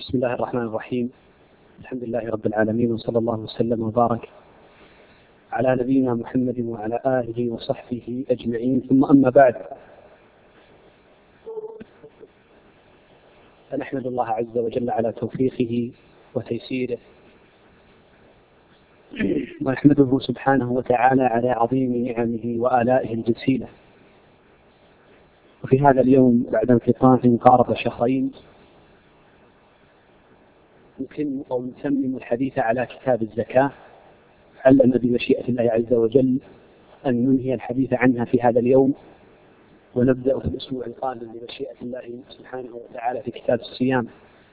بسم الله الرحمن الرحيم. الحمد لله رب العالمين، وصلى الله وسلم وبارك على نبينا محمد وعلى آله وصحبه أجمعين، ثم أما بعد، فنحمد الله عز وجل على توفيقه وتيسيره، ونحمده سبحانه وتعالى على عظيم نعمه وآلائه الجسيلة. وفي هذا اليوم بعد انقطاع قارب شهرين نتم أو نتمم الحديث على كتاب الزكاة، علم بمشيئة الله عز وجل أن ننهي الحديث عنها في هذا اليوم، ونبدأ في الأسبوع القادم بمشيئة الله سبحانه وتعالى في كتاب الصيام.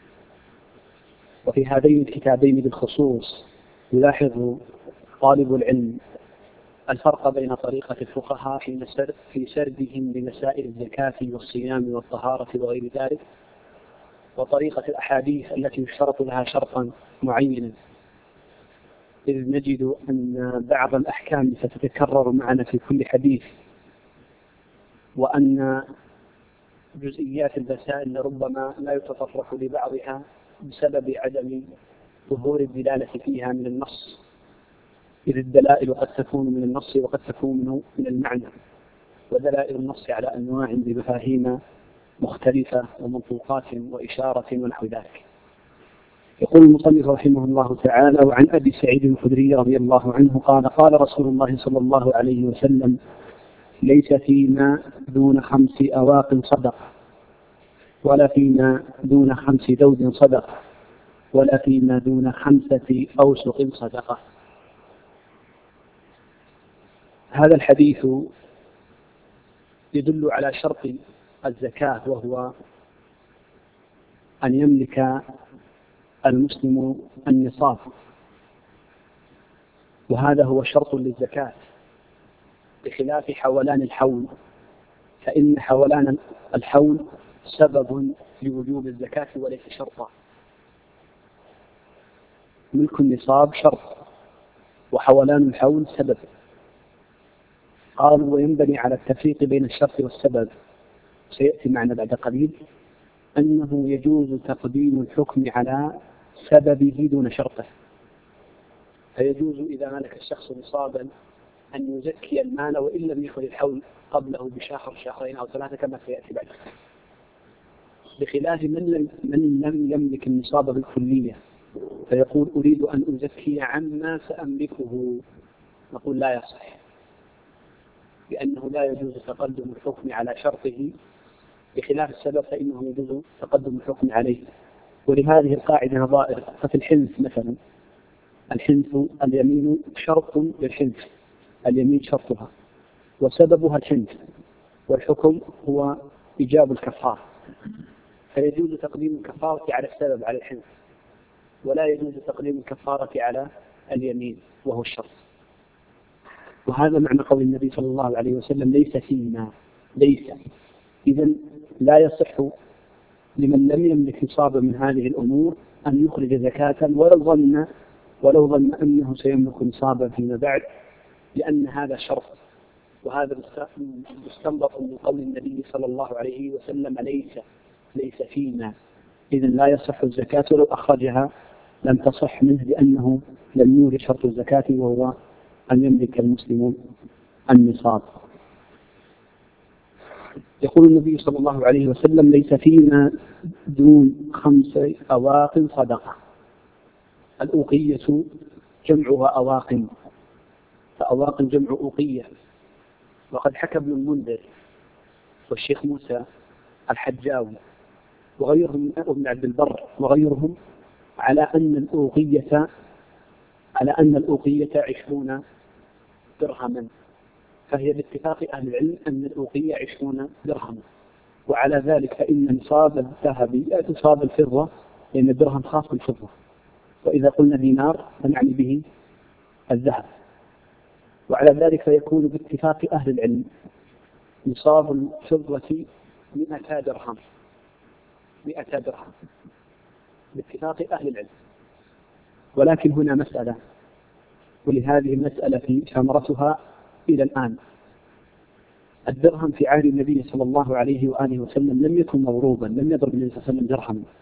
وفي هذين الكتابين بالخصوص يلاحظ طالب العلم الفرق بين طريقة الفقهاء في سردهم لمسائل الزكاة والصيام والطهارة وغير ذلك، وطريقة الأحاديث التي يشترط لها شرطا معينا، إذ نجد أن بعض الأحكام ستتكرر معنا في كل حديث، وأن جزئيات المسائل ربما لا يتطرق لبعضها بسبب عدم ظهور الدلالة فيها من النص، إذ الدلائل قد تكون من النص وقد تكون من المعنى، ودلائل النص على أنواع بمفاهيم مختلفة ومنطوقات وإشارة ونحو ذلك. يقول المصنف رحمه الله تعالى: وعن أبي سعيد الخدري رضي الله عنه قال: قال رسول الله صلى الله عليه وسلم: ليس فيما دون 5 أواق صدقة، ولا فيما دون 5 ذود صدقة، ولا فيما دون 5 أوسق صدقة. هذا الحديث يدل على شرط الزكاة، وهو أن يملك المسلم النصاب، وهذا هو شرط للزكاة، بخلاف حولان الحول، فإن حولان الحول سبب لوجوب الزكاة وليس شرطا. ملك النصاب شرط، وحولان الحول سبب. قالوا: وينبني على التفريق بين الشرط والسبب، سيأتي معنا بعد قليل أنه يجوز تقديم الحكم على سببه دون شرطه، فيجوز إذا ملك الشخص نصابا أن يزكي المال وإن لم يكن الحول قبله بشهر، شهرين أو 3 كما سيأتي بعد، بخلاف من لم يملك النصاب بالكلية فيقول: أريد أن أزكي عما سأملكه، نقول لا يصح، لأنه لا يجوز تقدم الحكم على شرطه، بخلاف السبب فإنه يجوز تقدم الحكم عليه. ولهذه القاعدة نظائر، ففي الحنث مثلا، الحنث اليمين شرط للحنث، اليمين شرطها وسببها الحنث، والحكم هو إيجاب الكفارة، فيجوز تقديم الكفارة على السبب على الحنث، ولا يجوز تقديم الكفارة على اليمين وهو الشرط. وهذا معنى قول النبي صلى الله عليه وسلم: ليس فيما، ليس. إذن لا يصح لمن لم يملك نصابا من هذه الأمور أن يخرج زكاة ولو ظن أنه سيملك نصابا فيما بعد، لأن هذا شرط، وهذا مستنبط من قول النبي صلى الله عليه وسلم: ليس فيما. إذن لا يصح الزكاة، ولو أخرجها لم تصح منه، لأنه لم يوجد شرط الزكاة وهو أن يملك المسلم النصاب. يقول النبي صلى الله عليه وسلم: ليس فيما دون 5 أواق صدقة. الأوقية جمعها أواق، فأواق جمع أوقية. وقد حكى ابن المنذر والشيخ موسى الحجاوي وغيرهم وابن عبد البر وغيرهم على أن الأوقية 20 درهما، فهي باتفاق أهل العلم أن الأوقية 20 درهما. وعلى ذلك فإن نصاب الذهب نصاب الفضة، لأن الدرهم خاص بالفضة، وإذا قلنا دينار فنعني به الذهب. وعلى ذلك فيكون باتفاق أهل العلم نصاب الفضة 100 درهم، 100 درهم باتفاق أهل العلم. ولكن هنا مسألة، ولهذه المسألة في ثمرتها إلى الآن. الدرهم في عهد النبي صلى الله عليه وآله وسلم لم يكن مضروبا، لم يضرب النبي صلى الله عليه وسلم درهما،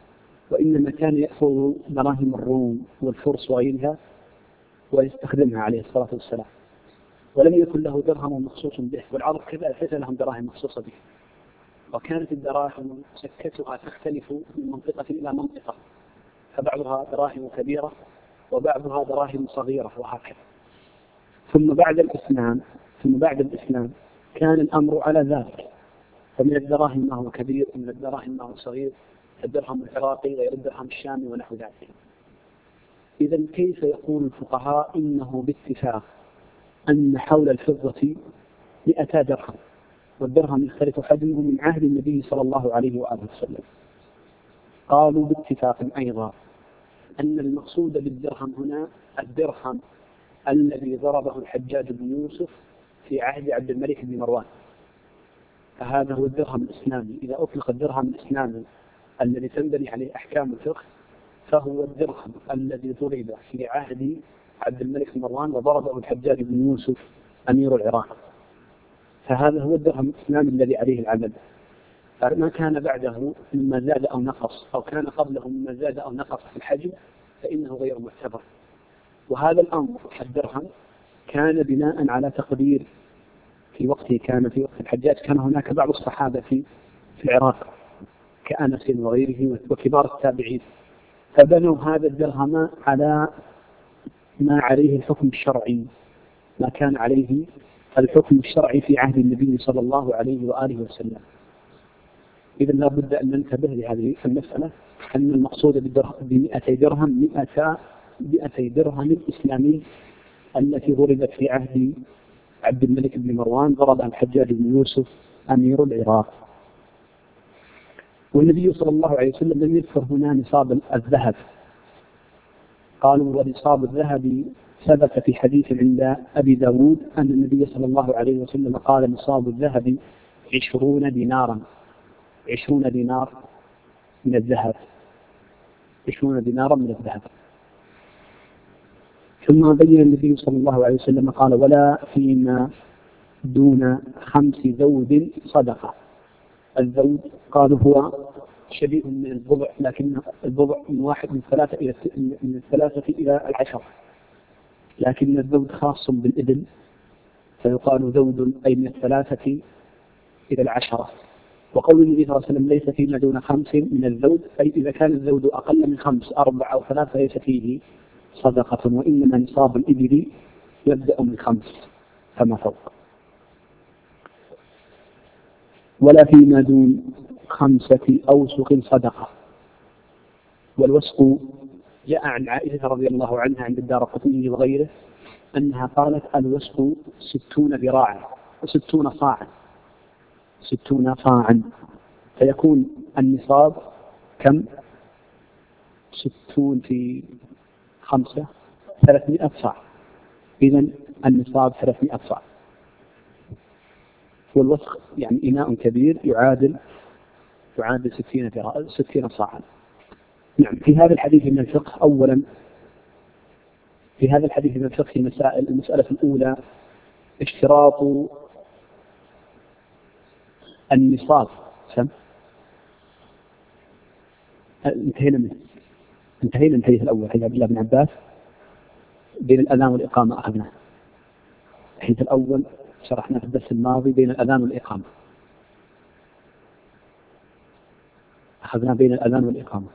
وإنما كان يأخذ دراهم الروم والفرس وغيرها ويستخدمها عليه الصلاة والسلام، ولم يكن له درهم مخصوص به، والعرب كذلك ليس لهم دراهم مخصوصة به. وكانت الدراهم سكتها تختلف من منطقة إلى منطقة، فبعضها دراهم كبيرة وبعضها دراهم صغيرة وهكذا. ثم بعد الإسلام كان الأمر على ذلك، فمن الدراهم ما هو كبير ومن الدراهم ما هو صغير، الدرهم العراقي غير الدرهم الشامي ونحو ذلك. إذا كيف يقول الفقهاء إنه باتفاق أن حول الفضة 100 درهم، والدرهم يختلف حجمه من عهد النبي صلى الله عليه وآله وسلم؟ قالوا باتفاق أيضا أن المقصود بالدرهم هنا الدرهم الذي ضربه الحجاج بن يوسف في عهد عبد الملك بن مروان، فهذا هو الدرهم الإسلامي. إذا أطلق الدرهم الإسلامي الذي تنبني عليه أحكام الفقه فهو الدرهم الذي ضرب في عهد عبد الملك بن مروان وضربه الحجاج بن يوسف أمير العراق، فهذا هو الدرهم الإسلامي الذي عليه العمل. فما كان بعده مما زاد أو نقص، أو كان قبله مما زاد أو نقص في الحجم، فإنه غير معتبر. وهذا الأمر الدرهم كان بناء على تقدير في وقته، كان في وقت الحجاج كان هناك بعض الصحابة في العراق كأنس وغيره وكبار التابعين، فبنوا هذا الدرهم على ما عليه الحكم الشرعي، ما كان عليه الحكم الشرعي في عهد النبي صلى الله عليه وآله وسلم. إذا لا بد أن ننتبه لهذه المسألة، أن المقصود ب200 درهم 200 درهم إسلامي التي ضربت في عهد عبد الملك بن مروان ضربها الحجاج بن يوسف أمير العراق. والنبي صلى الله عليه وسلم لم يذكر هنا نصاب الذهب. قالوا ونصاب الذهب ثبت في حديث عند أبي داود أن النبي صلى الله عليه وسلم قال نصاب الذهب 20 دينارا، 20 دينار من الذهب، 20 دينارا من الذهب. ثم بين النبي صلى الله عليه وسلم قال ولا فيما دون 5 ذود صدقة. الذود قالوا هو شبيه من الضبع، لكن الضبع من 3 إلى 10، لكن الذود خاص بالإبل، فيقال ذود أي من 3 إلى 10. وقول النبي صلى الله عليه وسلم ليس فيما دون 5 من الذود، أي إذا كان الذود أقل من 5 4 أو 3 ليس فيه صدقة، وإنما نصاب الإبل يبدأ من 5 فما فوق. ولا فيما دون 5 أوسق صدقة. والوسق جاء عن عائشة رضي الله عنها عند الدارقطني وغيره أنها قالت الوسق 60 ذراعا و60 صاعا، 60 صاعا، فيكون النصاب كم؟ 60 في 5 300 صاع، إذن النصاب 300 صاع. والوسق يعني إناء كبير يعادل 60 صاعا. نعم. في هذا الحديث من الفقه أولا، في هذا الحديث من الفقه مسائل. المسألة الأولى اشتراط النصاب. انتهينا الحديث الأول حديث عبد الله بن عباس بين الأذان والإقامة أخذناه. الحديث الأول شرحنا في الدرس الماضي بين الأذان والإقامة، أخذنا بين الأذان والإقامة.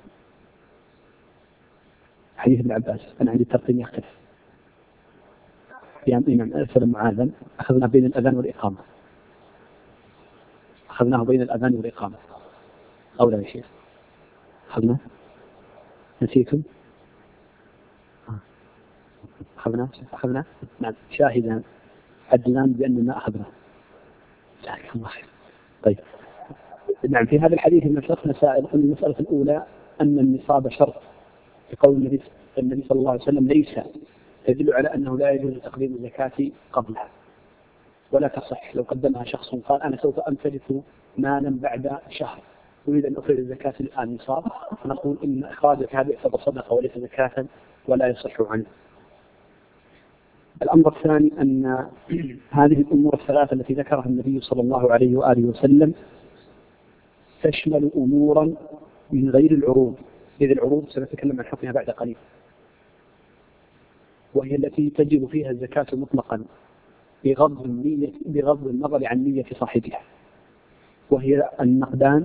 حديث ابن عباس أنا عندي الترتيب يختلف، يعني الإمام أرسل معاذا أخذنا بين الأذان والإقامة، أخذناه بين الأذان والإقامة أو لا يا شيخ؟ نسيتم؟ أخذنا نعم شاهدا عدلان بأننا أخذنا. جزاك الله خير. طيب نعم. في هذا الحديث من الفقه مسائل. المسألة الأولى أن النصاب شرط، بقول النبي صلى الله عليه وسلم ليس تدل على أنه لا يجوز تقديم الزكاة قبلها، ولا تصح لو قدمها شخص قال أنا سوف أمتلك مالا بعد شهر أريد أن أخرج الزكاة الآن نصاب، فنقول إن إخراجك هذا يعتبر صدقة وليس زكاة ولا يصح عنه. الأمر الثاني أن هذه الأمور الثلاثة التي ذكرها النبي صلى الله عليه وآله وسلم تشمل أمورا من غير العروض، إذ العروض سنتكلم عن حكمها بعد قليل، وهي التي تجب فيها الزكاة مطلقا بغض النظر عن نية صاحبها، وهي النقدان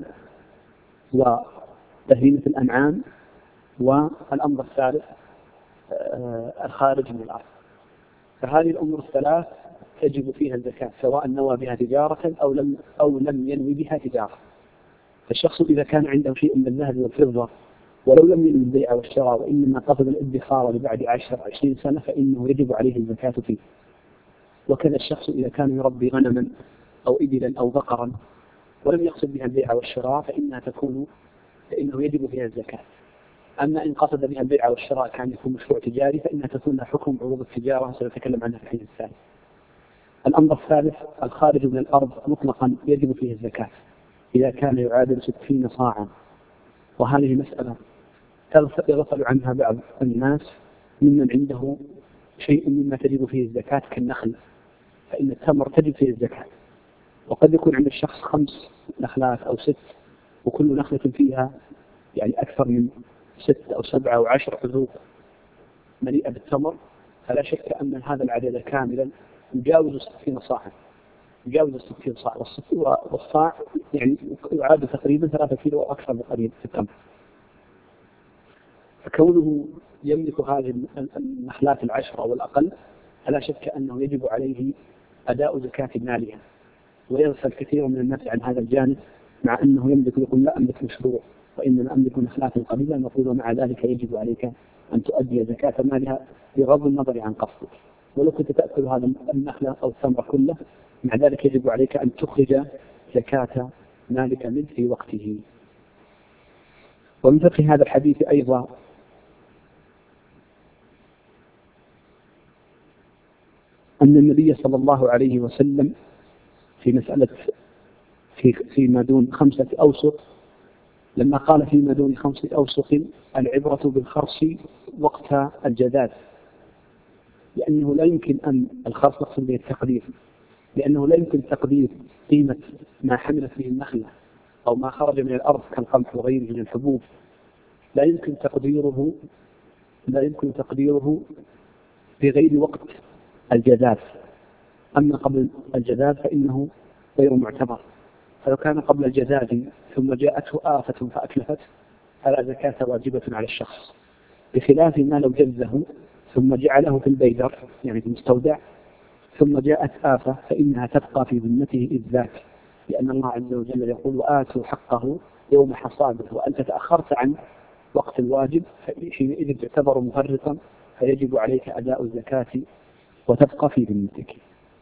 وتهريمة الأنعام والأمر الثالث الخارج من الأرض. فهذه الأمور الثلاث تجب فيها الزكاة سواء نوى بها تجارة أو لم ينوي بها تجارة. فالشخص إذا كان عنده شيء من الذهب والفضة ولو لم ينوي البيع والشراء وإنما قصد الادخار لبعد 10-20 سنة فإنه يجب عليه الزكاة فيه. وكذا الشخص إذا كان يربي غنما أو إبلا أو بقرا ولم يقصد بها البيع والشراء فإنه يجب فيها الزكاة. أما إن قصد بها البيع والشراء كان يكون مشروع تجاري فإنها تكون لها حكم عروض التجارة، سنتكلم عنها في الحديث الثالث. الأمر الثالث الخارج من الأرض مطلقا يجب فيه الزكاة إذا كان يعادل 60 صاعا، وهذه مسألة يغفل عنها بعض الناس ممن عنده شيء مما تجب فيه الزكاة كالنخل، فإن التمر تجب فيه الزكاة، وقد يكون عند الشخص 5 نخلات أو 6 وكل نخلة فيها يعني أكثر من 6 أو 7 أو 10 حذوق مليئة بالتمر، فلا شك أن هذا العدد كاملا يجاوز 60 صاعا، يجاوز 60 صاع، والصاع يعني يعاد تقريبا 3 كيلو أو أكثر بقليل في التمر. فكونه يملك هذه النخلات 10 أو الأقل فلا شك أنه يجب عليه أداء زكاة مالها، ويغفل كثير من الناس عن هذا الجانب، مع أنه يملك يقول لا أملك مشروع وإنما أملك نخلات قليلة، المفروض ومع ذلك يجب عليك أن تؤدي زكاة مالها بغض النظر عن قصدك. ولو كنت تأكل هذا النخلة أو الثمر كله مع ذلك يجب عليك أن تخرج زكاة مالك منه في وقته. ومن فقه هذا الحديث أيضا أن النبي صلى الله عليه وسلم في مسألة فيما دون 5 أوسق لما قال فيما دون 5 أوسق العبرة بالخرص وقت الجذاذ، لأنه لا يمكن أن الخرص نقصد به التقدير، لأنه لا يمكن تقدير قيمة ما حملت به النخلة أو ما خرج من الأرض كالقمح وغيره من الحبوب، لا يمكن تقديره بغير وقت الجذاذ. أما قبل الجذاذ فإنه غير معتبر، فلو كان قبل الجذاذ ثم جاءته آفة فأتلفت فلا زكاة واجبة على الشخص، بخلاف ما لو جذه ثم جعله في البيدر يعني في المستودع ثم جاءت آفة فإنها تبقى في ذمته إذ ذاك، لأن الله عز وجل يقول وآتوا حقه يوم حصاده، وأنت تأخرت عن وقت الواجب فحينئذ تعتبر مفرطا فيجب عليك أداء الزكاة وتبقى في ذمتك.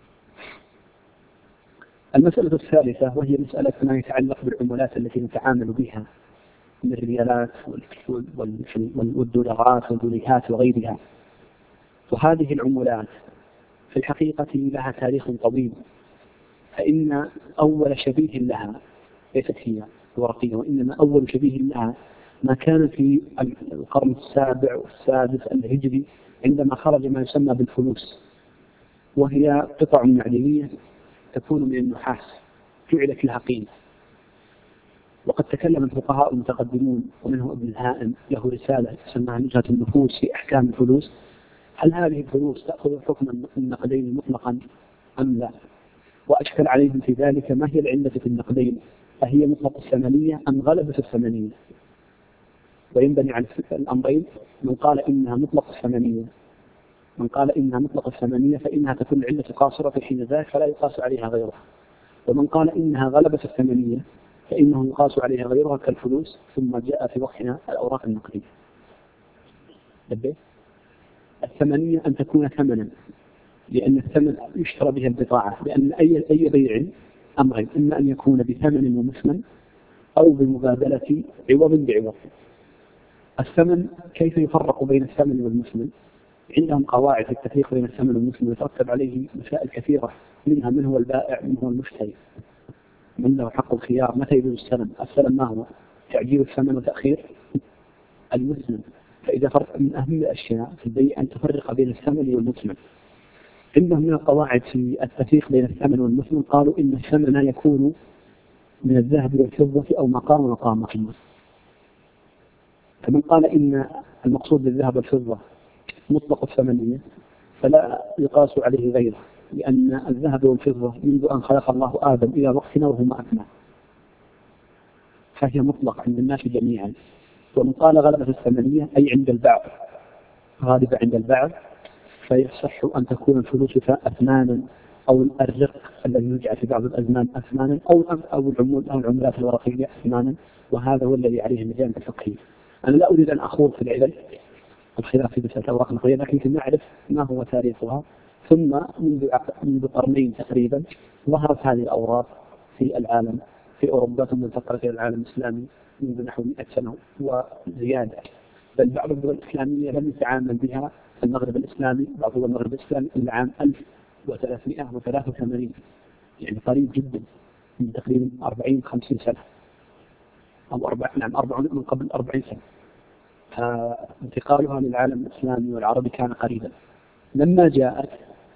المسألة الثالثة وهي مسألة ما يتعلق بالعملات التي نتعامل بها من الريالات والدولارات والدوليهات وغيرها. وهذه العملات في الحقيقة لها تاريخ طويل، فإن أول شبيه لها ليست هي الورقية، وإنما أول شبيه لها ما كان في القرن السابع والسادس الهجري عندما خرج ما يسمى بالفلوس، وهي قطع معدنية تكون من النحاس جعلت لها قيمة. وقد تكلم الفقهاء المتقدمون ومنهم ابن الهائم له رسالة تسمى نزهة النفوس في أحكام الفلوس، هل هذه الفلوس تأخذ حكم النقدين مطلقا أم لا؟ وأشكل عليهم في ذلك ما هي العلة في النقدين، أهي مطلق الثمنية أم غلبة الثمنية؟ وينبني على الأمرين، من قال إنها مطلق الثمنية فإنها تكون العلة قاصرة في حين ذاك فلا يقاس عليها غيرها، ومن قال إنها غلبة الثمنية فإنه يقاس عليها غيرها كالفلوس. ثم جاء في وقتنا الأوراق النقدية. الثمنية أن تكون ثمنا، لأن الثمن يشترى بها البضاعة، لأن أي بيع أمرين، إما أن يكون بثمن ومثمن أو بمبادلة عوض بعوض. الثمن كيف يفرق بين الثمن والمثمن؟ عندهم قواعد في التفريق بين الثمن والمثمن يترتب عليه مسائل كثيرة، منها من هو البائع من هو المشتري، من له حق الخيار، متى يجوز السلم، السلم ما هو؟ تعجيل الثمن وتأخير المثمن. فإذا فرق من أهم الأشياء في البيع أن تفرق بين الثمن والمثمن. عندهم من القواعد في التفريق بين الثمن والمثمن قالوا إن الثمن يكون من الذهب والفضة أو مقام. فمن قال إن المقصود بالذهب والفضة مطلق الثمنية فلا يقاس عليه غيره، لأن الذهب والفضة منذ أن خلق الله آدم إلى وقتنا وهما أثمان، فهي مطلق عند الناس جميعا. ومن قال غلبة الثمنية أي عند البعض، غالبة عند البعض، فيصح أن تكون الفلوس أثمانا، أو الرق الذي يجعل في بعض الأزمان أثمانا، أو العملات الورقية أثمانا، وهذا هو الذي عليه المجال الفقهي. أنا لا أريد أن أخوض في العلل الخلاف في مسألة الأوراق النقدية، لكن يمكن نعرف ما هو تاريخها. ثم منذ قرنين تقريبا ظهرت هذه الأوراق في العالم، في أوروبا، ثم انتقلت إلى العالم الإسلامي منذ نحو 100 سنة وزيادة. بل بعض الدول الإسلامية لم يتعامل بها المغرب الإسلامي، بعض دول المغرب الإسلامي إلى عام 1383، يعني قريب جدا، من تقريبا 40-50 سنة، أو 40 من قبل 40 سنة. فانتقالها للعالم الإسلامي والعربي كان قريبا. لما جاءت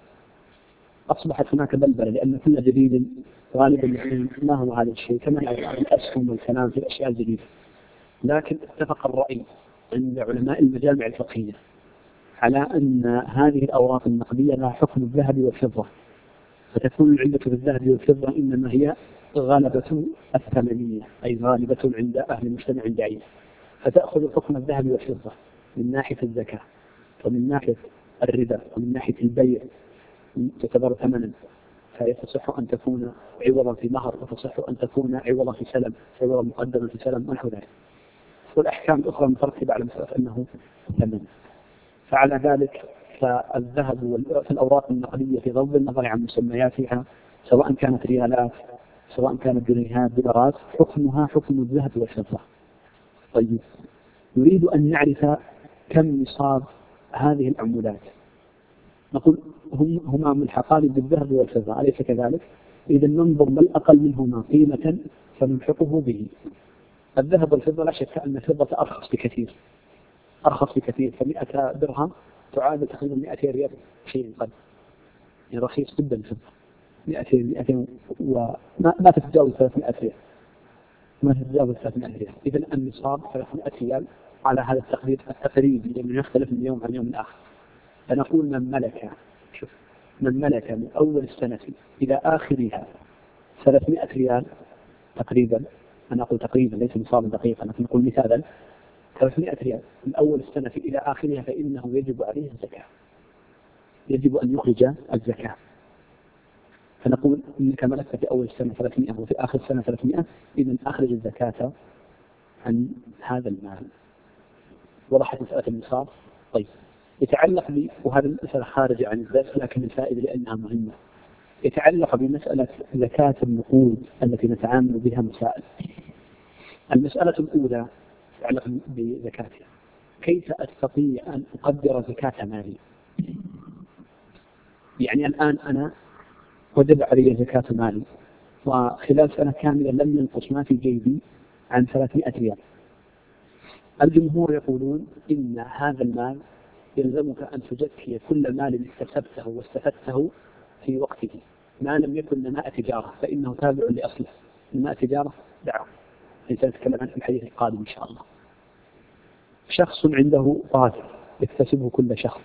أصبحت هناك بلبلة، لأن كل جديد غالبا ما هو هذا الشيء، كما نعرف الأسهم والكلام في الأشياء الجديدة. لكن اتفق الرأي عند علماء المجامع الفقهية على أن هذه الأوراق النقدية لها حكم الذهب والفضة، فتكون العلة في الذهب والفضة إنما هي غالبة الثمنية، أي غالبة عند أهل المجتمع الدعيم، فتأخذ حكم الذهب والفضة من ناحية الزكاة، ومن ناحية الربا، ومن ناحية البيع تعتبر ثمنا، فيصح أن تكون عوضا في مهر، وتصح أن تكون عوضا في سلم، عوضا مقدما في سلم، ونحو ذلك. والأحكام الأخرى المترتبة على مسألة أنه ثمن. فعلى ذلك فالذهب في الأوراق النقدية في غض النظر عن مسمياتها، سواء كانت ريالات، سواء كانت جنيهات، دولارات، حكمها حكم الذهب والفضة. طيب، نريد أن نعرف كم نصاب هذه العملات. نقول هما ملحقان بالذهب والفضة، أليس كذلك؟ إذا ننظر ما الأقل منهما قيمة فنلحقه به. الذهب والفضة لا شك أن الفضة أرخص بكثير، ف100 درهم تعادل تقريبا 200 ريال شيء قد، يعني رخيص جدا الفضة، 200 وما تتجاوز 300 ريال، ما تتجاوز 300 ريال. إذا النصاب 300 ريال على هذا التقدير التقريبي، لأنه يختلف من يوم عن يوم آخر. فنقول من ملك من أول السنة إلى آخرها 300 ريال تقريبا، أنا أقول تقريبا ليس نصابا دقيقا، لكن نقول مثالا 300 ريال من أول السنة إلى آخرها، فإنه يجب عليه الزكاة، يجب أن يخرج الزكاة. فنقول إنك ملكت في أول السنة 300 وفي آخر السنة 300، إذا أخرج الزكاة عن هذا المال. وضحت مسألة النصاب. طيب، يتعلق وهذا المسألة خارجة عن الدرس لكن الفائدة لأنها مهمة، يتعلق بمسألة زكاة النقود التي نتعامل بها مسائل. المسألة الأولى تتعلق بزكاتها. كيف أستطيع أن أقدر زكاة مالي؟ يعني الآن أنا وجب علي زكاة مالي، وخلال سنة كاملة لم ينقص ما في جيبي عن 300 ريال. الجمهور يقولون إن هذا المال يلزمك أن تزكي كل مال اكتسبته واستفدته في وقته، ما لم يكن نماء تجارة فإنه تابع لأصله. نماء تجارة دعوة، سنتكلم عنه في الحديث القادم إن شاء الله. شخص عنده راتب يكتسبه كل شخص،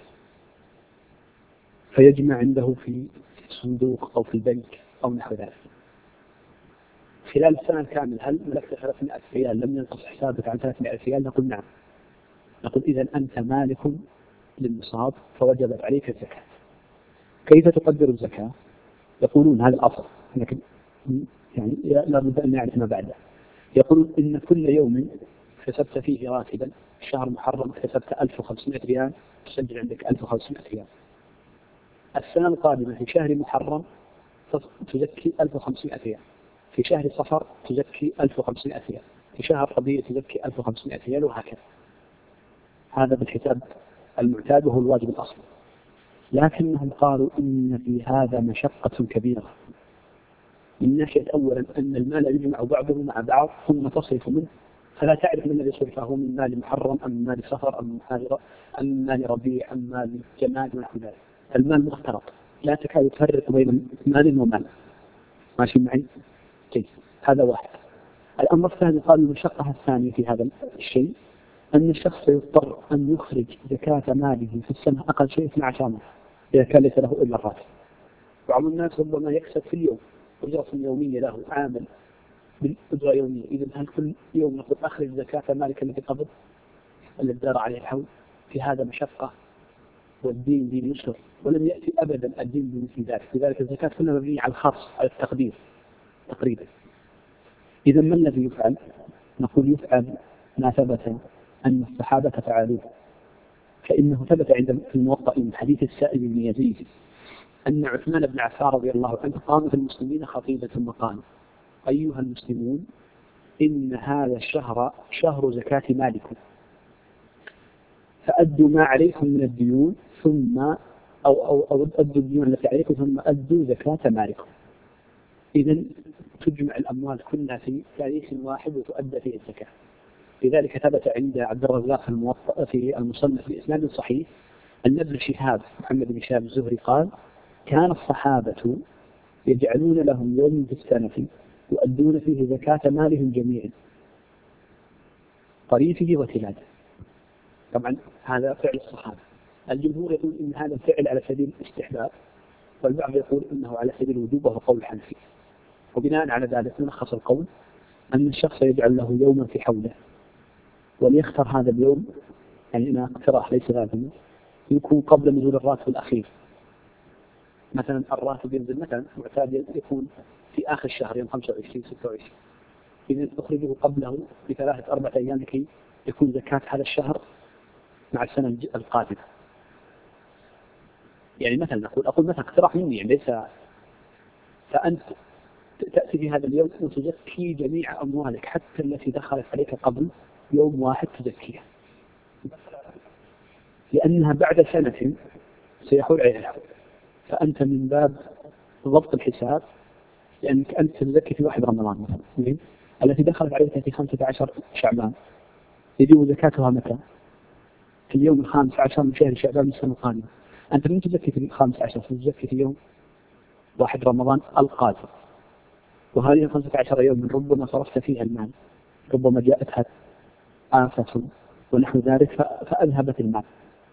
فيجمع عنده في صندوق أو في البنك أو نحو ذلك. خلال السنة الكاملة هل ملكت 300 ريال لم ينقص حسابك عن 300 ريال؟ نقول نعم. نقول إذا أنت مالك للنصاب فوجبت عليك الزكاة. كيف تقدر الزكاة؟ يقولون هذا الأصل، لكن يعني لا بد أن نعرف ما بعده. يقولون إن كل يوم كسبت فيه راتبا، شهر محرم كسبت 1500 ريال، تسجل عندك 1500 ريال. السنة القادمة في شهر محرم تزكي 1500 ريال، في شهر صفر تزكي 1500 ريال، في شهر ربيع تزكي 1500 ريال، وهكذا. هذا بالحساب المعتاد وهو الواجب الأصلي. لكنهم قالوا إن في هذا مشقة كبيرة، من ناحية أولا أن المال يجمع بعضه مع بعض ثم تصرف منه، فلا تعرف من الذي صرفه من مال محرم أم من مال سفر أم من مال ربيع أم مال جماد ونحو ذلك. المال مختلط، لا تكاد تفرق بين مال ومال. ماشي معي؟ جيد. هذا واحد. الأمر الثاني قالوا المشقة الثانية في هذا الشيء أن الشخص يضطر أن يخرج زكاة ماله في السنة أقل شيء 12 مرة إذا كان ليس له إلا الراتب. بعض الناس ربما يكسب في اليوم أجرة يومية له عامل بالأجرة يومية، إذا هل كل يوم نقول أخرج زكاة مالك الذي قبل الذي دار عليه الحول؟ في هذا مشقة، والدين دين يسر، ولم يأتي أبدا الدين بمثل ذلك. لذلك الزكاة كلها مبنية على الخاص، على التقدير تقريبا. إذا ما الذي يفعل؟ نقول يفعل ما ثبت أن الصحابة فعلوه. فإنه ثبت عند الموطأ من حديث السائب بن يزيد أن عثمان بن عفان رضي الله عنه قام في المسلمين خطيبا ثم قال: أيها المسلمون، إن هذا الشهر شهر زكاة مالكم، فأدوا ما عليكم من الديون ثم أو أدوا الديون التي عليكم ثم أدوا زكاة مالكم. إذن تجمع الأموال كلها في تاريخ واحد وتؤدى فيه الزكاة. لذلك ثبت عند عبد الرزاق في المصنف بإسناد صحيح أن ابن شهاب محمد بن شهاب الزهري قال: كان الصحابة يجعلون لهم يوم في السنة يؤدون فيه زكاة مالهم جميعا، طريفه وتلاده. طبعا هذا فعل الصحابة. الجمهور يقول إن هذا الفعل على سبيل الاستحباب، والبعض يقول إنه على سبيل الوجوب، وهو قول الحنفي. وبناء على ذلك نلخص القول أن الشخص يجعل له يوما في حوله، وليختار هذا اليوم، يعني أنا اقتراح ليس لازم، يكون قبل نزول الراتب الأخير. مثلا الراتب ينزل مثلا معتاد يكون في آخر الشهر يوم 25 26، إذا أخرجه قبله بثلاثة 4 أيام لكي يكون زكاة هذا الشهر مع السنة القادمة. يعني مثلا أقول مثلا اقتراح مني، يعني ليس، فأنت تأتي في هذا اليوم وتزكي جميع أموالك حتى التي دخلت عليك قبل يوم واحد تزكيها، لأنها بعد سنة سيحول عليها الحول. فأنت من باب ضبط الحساب، لأنك أنت تزكي في 1 رمضان مثلا، التي دخلت عليك في 15 شعبان، يجب زكاتها متى؟ في اليوم 15 من شهر شعبان من السنة القادمة. أنت لم تزكي في 15، تزكي في يوم 1 رمضان القادم، وهذه 15 يوم ربما صرفت فيها المال، ربما جاءتها آفة ونحو ذلك فأذهبت المال.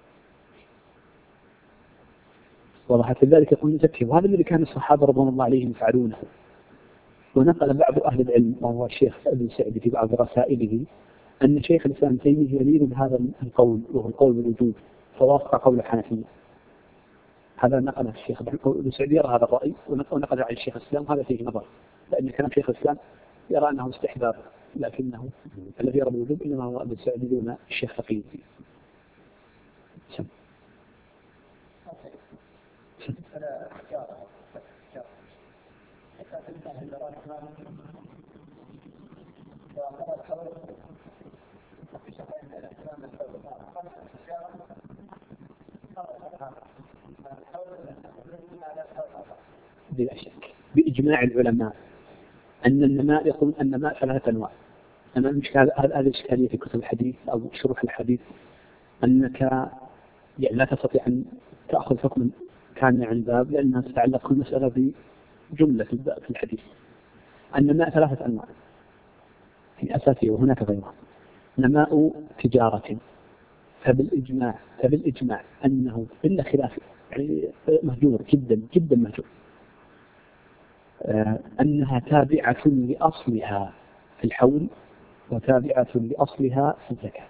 وضحت ذلك يقول نزكي، وهذا الذي كان الصحابة رضوان الله عليهم يفعلونه. ونقل بعض أهل العلم وهو الشيخ ابن سعد في بعض رسائله أن شيخ الإسلام تيمية يميل بهذا القول، وهو القول بالوجوب، فوافق قول الحنفية. هذا نقل الشيخ ابن سعد يرى هذا الرأي، ونقل عن الشيخ الإسلام، هذا فيه نظر، لأن كلام شيخ الإسلام يرى أنه استحباب، لكنه الذي يرى بالوجوب إنما هو ابن سعد دون الشيخ فقيه. بلا شك بإجماع العلماء أن النماء، يقول النماء 3 أنواع. أنا هذه الإشكالية في كتب الحديث أو شروح الحديث، أنك يعني لا تستطيع أن تأخذ حكم كامل عن باب، لأنها تتعلق المسألة بجملة في الحديث. النماء 3 أنواع في أساسه، وهناك غيرها. نماء تجارة، فبالإجماع أنه إلا خلاف يعني مهجور جدا جدا مهجور، أنها تابعة لأصلها في الحول وتابعة لأصلها في الزكاة،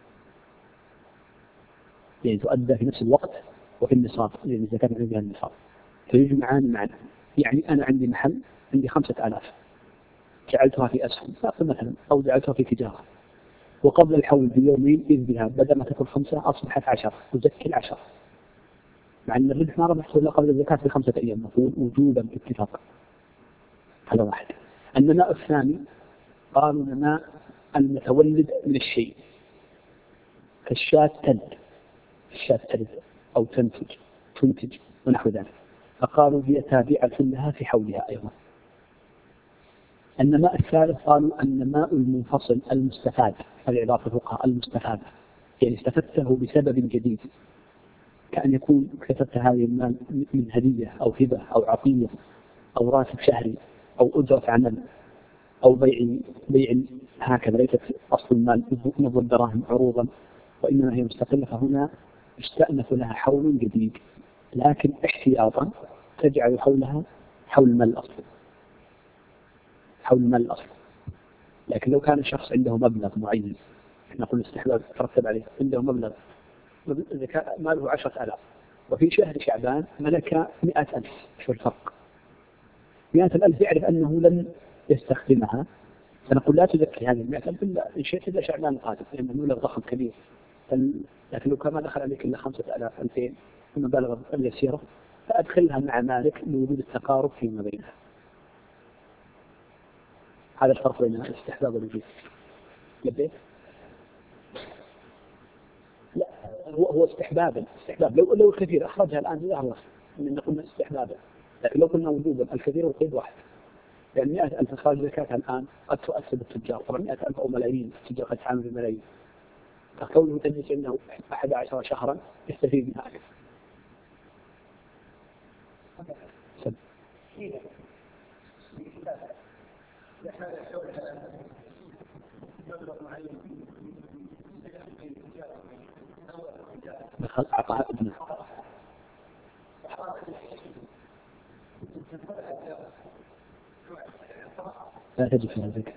يعني تؤدى في نفس الوقت وفي النصاب، يعني الزكاة عندها النصاب، فيجمعان معا. يعني أنا عندي محل عندي 5000 جعلتها في أسهم مثلا، أو جعلتها في تجارة، وقبل الحول بيومين إذ بها بدل ما تكون 5 أصبحت 10، تزكي 10، مع أن الربح ما ربحت إلا قبل الزكاة ب5 أيام، نقول وجوبا باتفاق. هذا واحد. النماء الثاني قالوا نماء المتولد من الشيء، كالشاة تلد أو تنتج ونحو ذلك، فقالوا هي تابعة لها في حولها أيضا. النماء الثالث قالوا النماء المنفصل المستفاد، هذه عبارة الفقهاء، المستفاد يعني استفدته بسبب جديد، كأن يكون كسبت هذه المال من هدية أو هبة أو عطية أو راتب شهري أو أجرة عمل أو بيع هكذا ليست أصل المال نظر الدراهم عروضا وإنما هي مستقلة، فهنا يستأنف لها حول جديد، لكن احتياطا تجعل حولها حول المال الأصلي، حول المال الأصلي. لكن لو كان الشخص عنده مبلغ معين، نقول استحباب ترتب عليه، عنده مبلغ ماله 10,000 وفي شهر شعبان ملك 100,000، شو الفرق؟ 100,000 يعرف أنه لن يستخدمها، فنقول لا تزكي هذه 100,000 إلا إن شئت إلا شعبان القادم، لأنه مبلغ ضخم كبير. لكن لو كما دخل عليك إلا 5,000 2,000 المبالغ اليسيرة فأدخلها مع مالك لوجود التقارب فيما بينها. هذا الفرق بين الاستحباب والوجوب. لبيت؟ لا، هو استحباب. لو الكثير أخرجها الآن ظاهر إن قلنا استحبابا، لكن لو قلنا وجوبا الكثير والقيد واحد. يعني 100,000 إخراج زكاة الآن قد تؤثر بالتجار، طبعا 100,000 أو ملايين، التجار قد تعامل بملايين، فكونه تجلس عنده 11 شهرا يستفيد منها أكثر. دخل أعطاها ابنه. لا تجب فيها الزكاة.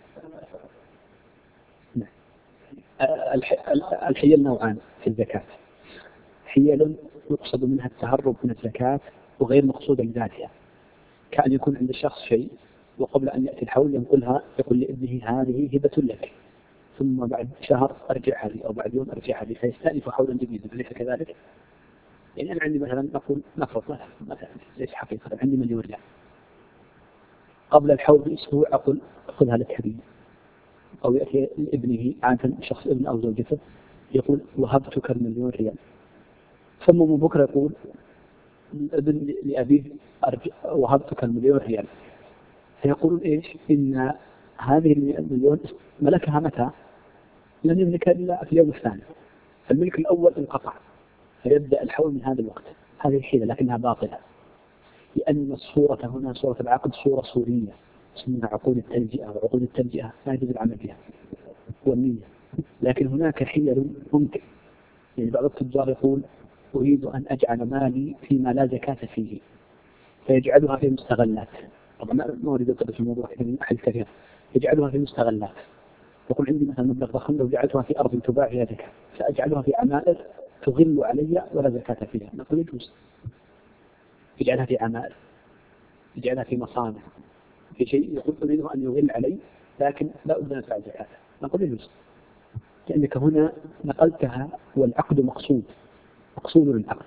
الحيل نوعان في الزكاة، حيل يقصد منها التهرب من الزكاة وغير مقصودة لذاتها، كأن يكون عند الشخص شيء وقبل أن يأتي الحول ينقلها، يقول لابنه هذه هبة لك، ثم بعد شهر أرجعها لي أو بعد يوم أرجعها لي، فيستأنف حولا جديدا. أليس كذلك؟ يعني أنا عندي مثلا نفرض مثلا ليس حقيقة، عندي مليون ريال، قبل الحول بأسبوع أقول خذها لك هدية، أو يأتي لابنه عادة شخص ابن أو زوجته يقول وهبتك المليون ريال، ثم من بكرة يقول الابن لأبيه وهبتك المليون ريال، فيقولون إيش؟ إن هذه المليون ملكها متى؟ لم يملكها إلا في اليوم الثاني، الملك الأول انقطع، فيبدأ الحول من هذا الوقت. هذه الحيلة لكنها باطلة، لأن الصورة هنا صورة العقد صورة صورية اسمها عقود التنجئة، وعقود التنجئة لا يجوز العمل بها والنية. لكن هناك حيل ممكن، يعني بعض التجار يقول أريد أن أجعل مالي فيما لا زكاة فيه، فيجعلها في مستغلات. طبعا ما أريد أدخل في الموضوع من أحد كثير، يجعلها في مستغلات، يقول عندي مثلا مبلغ ضخم لو جعلتها في أرض تباع فيها زكاة سأجعلها في عمائر تغل علي ولا زكاة فيها. نقول يجوز، يجعلها في عمائر، يجعلها في مصانع، في شيء يقول أريده أن يغل علي لكن لا أريد أن أدفع زكاة، نقول يجوز، لأنك هنا نقلتها والعقد مقصود للعقد.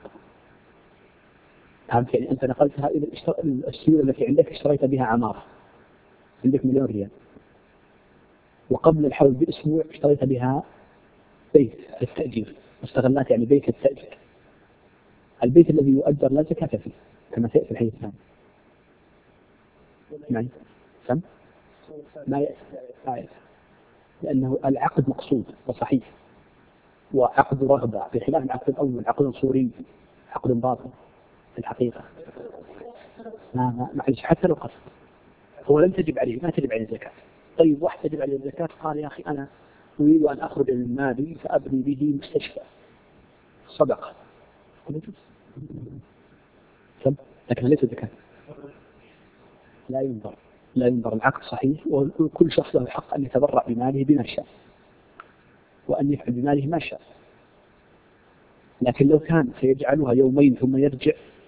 فهمت؟ يعني أنت نقلتها إلى السيولة التي عندك اشتريت بها عمارة، عندك مليون ريال، وقبل الحول بأسبوع اشتريت بها بيت للتأجير، مستغلات يعني بيت للتأجير، البيت الذي يؤجر لا زكاة فيه كما سيأتي في الحديث الثاني. يعني سم ما يأتي لأنه العقد مقصود وصحيح وعقد رغبة، بخلاف العقد الأول عقد صوري، عقد باطل في الحقيقة. معلش حتى لو قصد هو لم تجب عليه، ما تجب عليه الزكاة. طيب واحد تجب عليه الزكاة قال يا أخي أنا أريد أن أخرج من مالي فأبني به مستشفى صدقة، لكن ليس زكاة. لا ينظر العقد صحيح، وكل شخص له الحق أن يتبرع بماله بما شاء وأن يفعل بماله ما شاء. لكن لو كان سيجعلها يومين ثم يرجع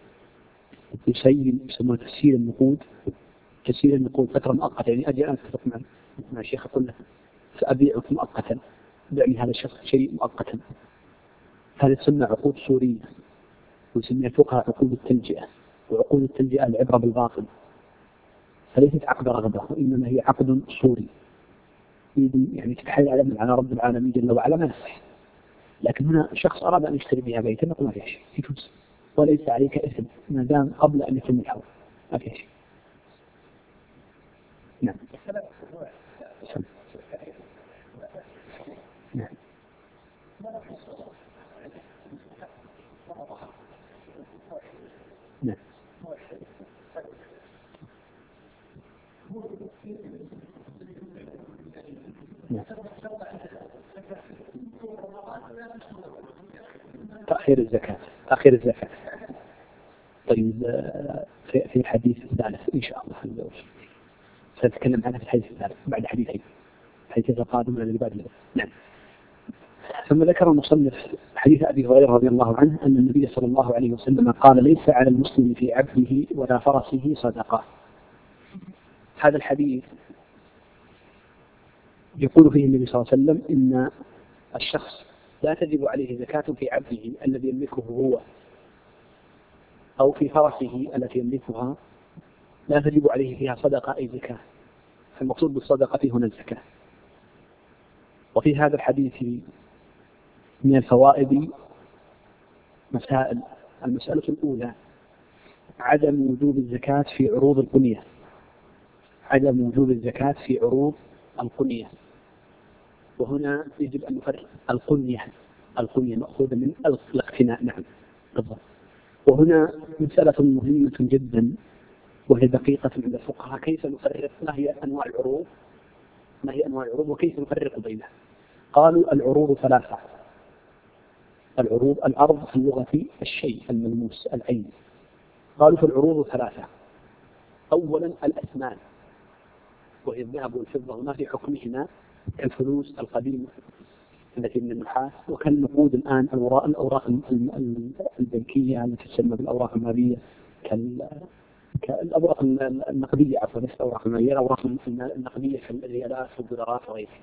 يسمونه تسهيل النقود، تسهيل النقود فترة مؤقتة، يعني أجي أنا أتفق مع الشيخ أقول له سأبيعك مؤقتا، بعني هذا الشخص شيء مؤقتا، هذا تسمى عقود سورية، ويسمى فوقها عقود التنجئة، وعقود التنجئة العبرة بالباطل، فليست عقد رغبة وإنما هي عقد صوري، يعني تتحايل على رب العالمين جل وعلا، ما نصح. لكن هنا شخص أراد أن يشتري بها بيتا نقول ما فيها شيء، يجوز وليس عليك إثم ما دام قبل أن يتم الحول، ما فيها شيء. نعم. نعم. نعم. تأخير الزكاة. تأخير الزكاة. طيب في الحديث الثالث إن شاء الله سنتكلم عنها في الحديث الثالث بعد حديثين، حديث القادم من اللي بعد. نعم. ثم ذكر المصنف حديث أبي هريرة رضي الله عنه أن النبي صلى الله عليه وسلم قال: ليس على المسلم في عبده ولا فرسه صدقة. هذا الحديث يقول فيه النبي صلى الله عليه وسلم إن الشخص لا تجب عليه زكاة في عبده الذي يملكه هو أو في فرسه التي يملكها، لا تجب عليه فيها صدقة أي زكاة. فالمقصود بالصدقة هنا الزكاة. وفي هذا الحديث من الفوائد مسائل. المسألة الأولى عدم وجوب الزكاة في عروض القنية. عدم وجوب الزكاة في عروض القنية. وهنا يجب أن نفرق القنية مأخوذة من الاقتناء. نعم بالضبط. وهنا مسألة مهمة جدا وهي دقيقة عند الفقهاء: كيف نفرق ما هي أنواع العروض وكيف نفرق بينها. قالوا العروض ثلاثة. العرض في اللغة الشيء الملموس العين. قالوا فالعروض ثلاثة. أولا الأثمان وهي الذهب والفضة وما في حكمهما كالفلوس القديمة التي من النحاس، وكالنقود الآن الأوراق البنكية التي تسمى بالأوراق المالية كالأوراق النقدية، عفوا ليست الأوراق المالية، الأوراق النقدية كالريالات والدولارات وغيرها.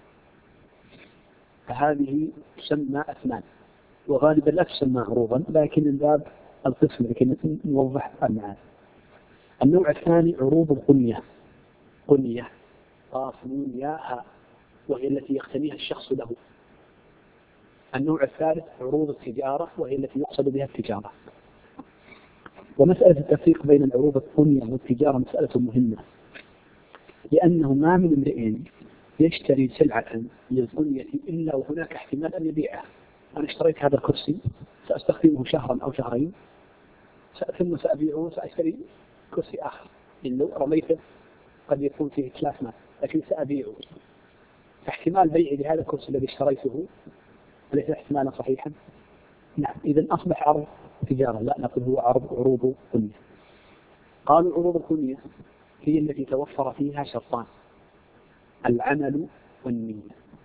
فهذه تسمى أثمان، وغالبا لا تسمى عروضا، لكن من باب القسم لكي نوضح المعاني. النوع الثاني عروض قنية قاف نون ياء هاء، وهي التي يقتنيها الشخص له. النوع الثالث عروض التجارة، وهي التي يقصد بها التجارة. ومسألة التفريق بين العروض القنية والتجارة مسألة مهمة، لأنه ما من امرئ يشتري سلعة للقنية إلا وهناك احتمال أن يبيعها. أنا اشتريت هذا الكرسي سأستخدمه شهرا أو شهرين، ثم سأبيعه سأشتري كرسي آخر. إن لو رميته قد يكون فيه إتلاف مال، لكن سأبيعه. فاحتمال بيعي لهذا الكرسي الذي اشتريته أليس احتمالا صحيحا؟ نعم. إذن أصبح عرض تجارة، لا نقول هو عروض قنية. قالوا عروض القنية هي التي توفر فيها شرطان: العمل والنية.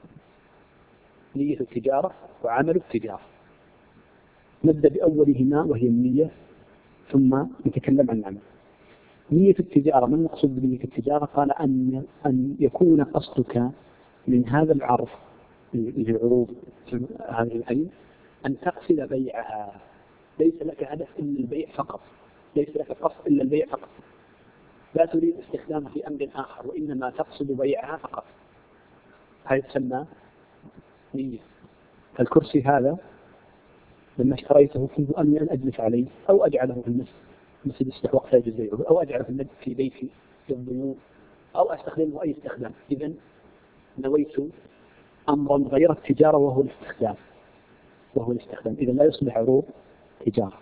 نية التجارة وعمل التجارة. نبدأ بأولهما وهي النية، ثم نتكلم عن العمل. نية التجارة، ما المقصود بنية التجارة؟ قال أن يكون قصدك من هذا العرض للعروض هذه العين أن تقصد بيعها، ليس لك هدف إلا البيع فقط، ليس لك قصد إلا البيع فقط، لا تريد استخدامها في أمر آخر، وإنما تقصد بيعها فقط. هذه تسمى نية. فالكرسي هذا لما اشتريته كنت أنوي أن أجلس عليه أو أجعله في المسجد يصبح وقت يجزيه، أو أجعله في بيتي للضيوف، أو أستخدمه أي استخدام. إذن نويت أمرا غير التجارة وهو الاستخدام. إذن لا يصبح عروض تجارة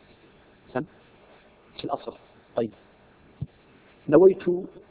في الأصل. طيب، نويت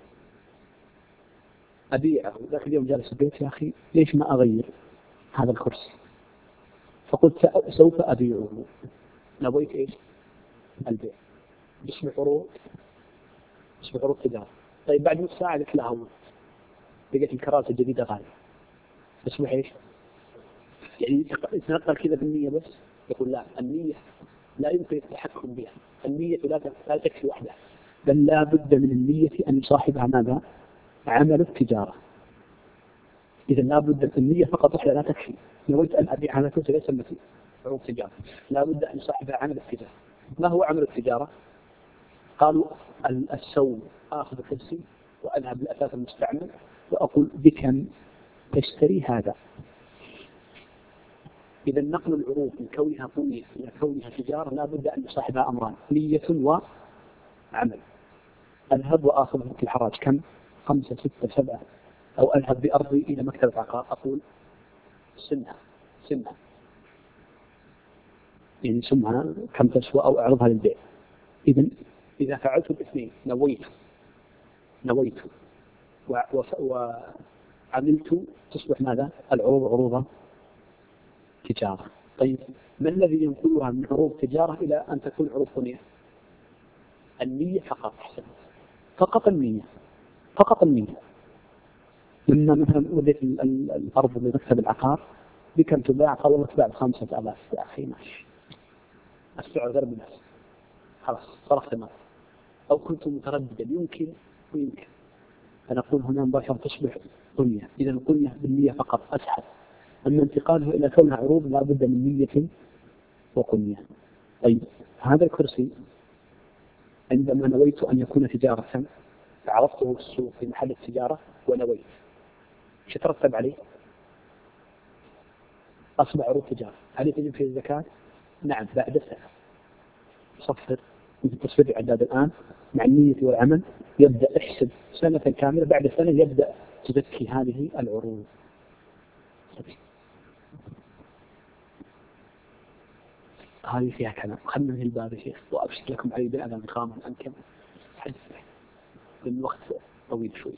أبيعه، ذاك اليوم جالس البيت: يا أخي ليش ما أغير هذا الكرسي؟ فقلت سوف أبيعه. نويت إيش؟ البيع. يصبح عروض تجارة. طيب بعد نص ساعة قلت له لقيت الكراسي الجديدة غالية، يصبح إيش؟ يعني يتنقل كذا بالنية بس. يقول لا، النية لا يمكن التحكم بها، النية لا تكفي وحدها، بل لا بد من النية أن يصاحبها ماذا؟ عمل التجارة. إذا لا بد النية فقط وحدها لا تكفي. نويت أن أبيع هذا الكرسي ليس مثل عروض تجارة، لا بد أن يصاحبها عمل التجارة. ما هو عمل التجارة؟ قالوا السوم. آخذ كرسي وأذهب للأثاث المستعمل وأقول: بكم تشتري هذا؟ إذا نقل العروض من كونها قنية إلى كونها تجارة لا بد أن يصاحبها أمران: نية وعمل. أذهب وآخذ في الحراج كم؟ 5 6 7. أو أذهب بأرضي إلى مكتبة عقار أقول: سمها يعني سمها كم تسوى، أو أعرضها للبيع. إذا فعلت الاثنين، نويت عملت تصبح ماذا؟ العروض عروض تجارة. طيب ما الذي ينقلها من عروض تجارة إلى أن تكون عروض بنية؟ النية فقط. فقط النية، فقط النية. لما مثلا وديت الأرض لمكتب العقار بكم تباع؟ قالوا تباع ب5,000. يا أخي ماشي، السعر غير مناسب، خلاص صرفت مال. أو كنت مترددا يمكن ويمكن، فنقول هنا مباشرة تصبح بنية. إذا البنية بالنية فقط أسهل. أما انتقاله إلى كونها عروض لا بد من نية وقنية. طيب هذا الكرسي عندما نويت أن يكون تجارة عرضته في السوق في محل التجارة ونويت، ايش يترتب عليه؟ أصبح عروض تجارة. هل تجب فيه الزكاة؟ نعم بعد سنة. صفر مثل تصفير العداد الآن مع النية والعمل، يبدأ احسب سنة كاملة، بعد سنة يبدأ تزكي هذه العروض. هذه فيها كلام، خلنا من الباب يا شيخ وأبشر لكم علي بالأذان إقامة أنكم حدث من وقت طويل شوي.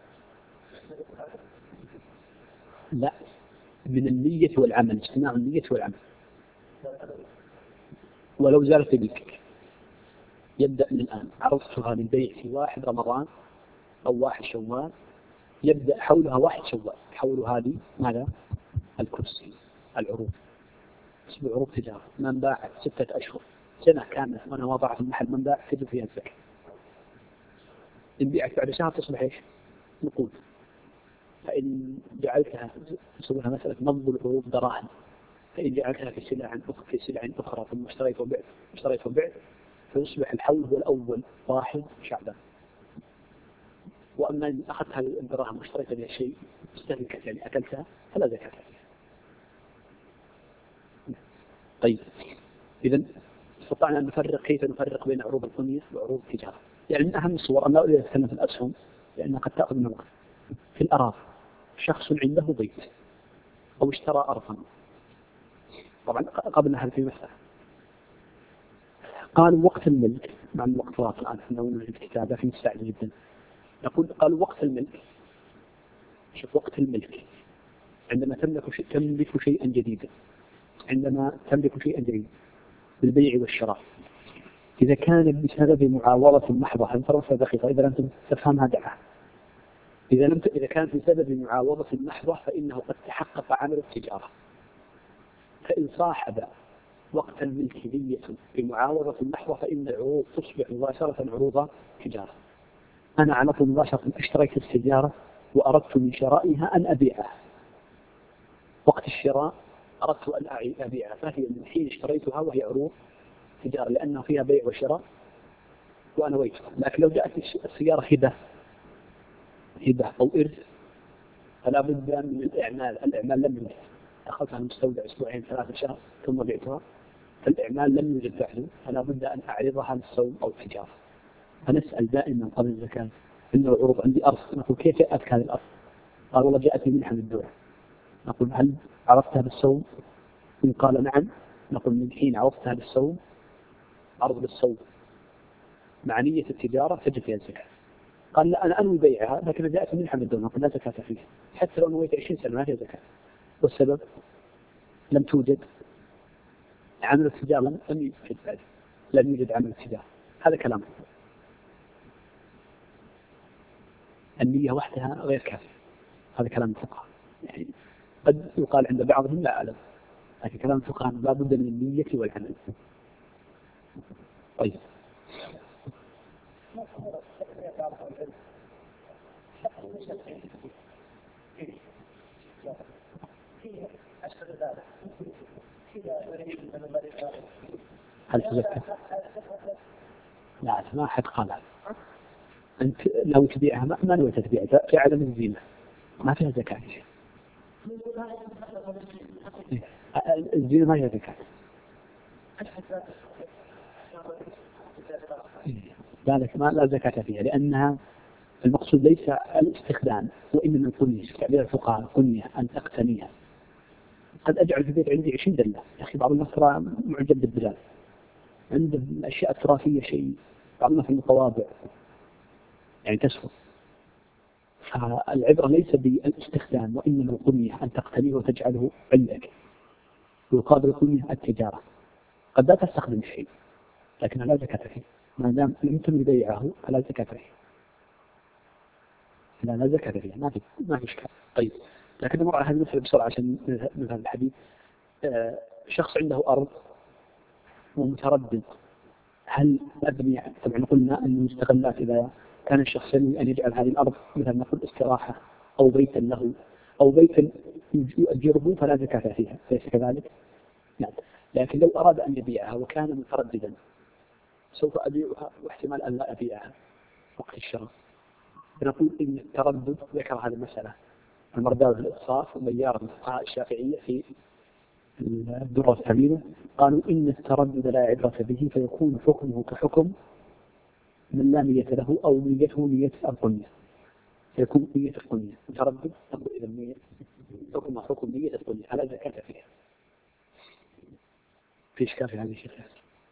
لا، من النية والعمل، اجتماع النية والعمل. ولو زالت بك يبدأ من الآن، عرضتها للبيع في 1 رمضان أو 1 شوال، يبدأ حولها 1 شوال حول هذه ماذا؟ الكرسي، العروض. اسمه عروض تجارة. من باع 6 أشهر سنة كاملة وأنا وضعها في المحل، من باع تجب فيها الزكاة. إن بيعت بعد شهر تصبح إيش؟ نقود. فإن جعلتها تسويها مسألة نبض العروض دراهم، فإن جعلتها في سلع أخرى ثم اشتريت وبعت فيصبح الحول هو الأول 1 شعبان. وأما إن أخذتها الدراهم واشتريت بها شيء استهلكت يعني أكلتها فلا زكاة فيها. طيب إذا استطعنا أن نفرق كيف نفرق بين عروض البنية وعروض التجارة. يعني من أهم الصور أن لا أريد أتكلم في الأسهم لأنها قد تأخذ من وقت. في الأراضي شخص عنده بيت أو اشترى أرضا، طبعا قبلنا هذا في مسألة، قالوا وقت الملك، مع الوقت واقع الآن احنا نوجد الكتابة في مستعجل جدا، نقول قالوا وقت الملك. شوف وقت الملك عندما تملك شيئا جديدا، عندما تملك شيئا جديدا بالبيع والشراء، إذا كان بسبب معاوضة محضة، هذه فرصة دقيقة إذا لم تفهمها دعها. إذا كانت بسبب معاوضة محضة فإنه قد تحقق عمل التجارة. فإن صاحب وقت الملك نية بمعاوضة محضة فإن العروض تصبح مباشرة عروض تجارة. أنا على طول مباشرة اشتريت السيارة وأردت من شرائها أن أبيعها، وقت الشراء أردت أن أبيعها، فهي من حين اشتريتها وهي عروض تجارة لأنه فيها بيع وشراء وأنا ويتها. لكن لو جاءت السيارة هبة أو إرث فلا بد من الإعمال لم يوجد. أخذتها المستودع 2 3 شهر ثم بعتها، فالإعمال لم يوجد بعده، فلا بد أن أعرضها للسوق أو التجارة. فنسأل دائما قبل الزكاة إنه عروض عندي أرض، نقول كيف جاءتك هذه الأرض؟ قال والله جاءتني منحة من الدولة. نقول هل عرضتها بالسوق؟ إن قال نعم نقول من حين عرضتها بالسوق عرض بالسوق مع نية التجارة تجب فيها الزكاة. قال لا أنا أنوي بيعها لكن جاءت منحة من الدولة، نقول لا زكاة فيها حتى لو نويت 20 سنة ما فيها زكاة. والسبب لم توجد عمل التجارة، لم يوجد عمل التجارة. هذا كلام. النية وحدها غير كافية، هذا كلام الفقهاء. يعني قد يقال عند بعضهم لا أعلم، لكن كلام الفقهاء لا بد من النية والعمل. طيب هل تزكى؟ لا ما أحد قال هذا. أنت لو تبيعها ما نويت تبيعها في عدم الزينة ما فيها زكاة. الزينة ما فيها زكاة. ذلك ما لا زكاة فيها لأنها المقصود ليس الاستخدام وإنما القنية. تعبير الفقهاء القنية أن تقتنيها. قد أجعل في البيت عندي 20 دلة، يا أخي بعض الناس ترى معجب بالدلال، عنده الأشياء التراثية شيء، بعض الناس عنده طوابع يعني تسوى، فالعبرة ليس بالاستخدام وإنما القنية أن تقتنيه وتجعله عندك، ويقابل القنية التجارة. قد لا تستخدم شيء لكن لا زكاة فيه، ما دام لم تمل بيعه فلا زكاة فيه، لا زكاة فيه، ما في إشكال. طيب، لكن نمر على هذه المسألة بسرعة عشان نفهم الحديث. شخص عنده أرض ومتردد هل أبني، طبعا قلنا أن المستغلات إذا كان الشخص ينوي أن يجعل هذه الأرض مثل نقول استراحة أو بيتا له أو بيتا يؤجره فلا زكاة فيها، ليس كذلك؟ نعم. لكن لو أراد أن يبيعها وكان مترددا سوف أبيعها واحتمال أن لا أبيعها وقت الشراء، فنقول إن التردد، ذكر هذه المسألة المرداوي في الإقصاف وميار الفقهاء الشافعية في الدرة الثمينة، قالوا إن التردد لا عبرة به فيكون حكمه كحكم من لا نية له أو نيته نية القنية، فيكون نية القنية متردد، نقول إذا النية حكم نية القنية على زكاة فيها. في إشكال في هذه الشيء؟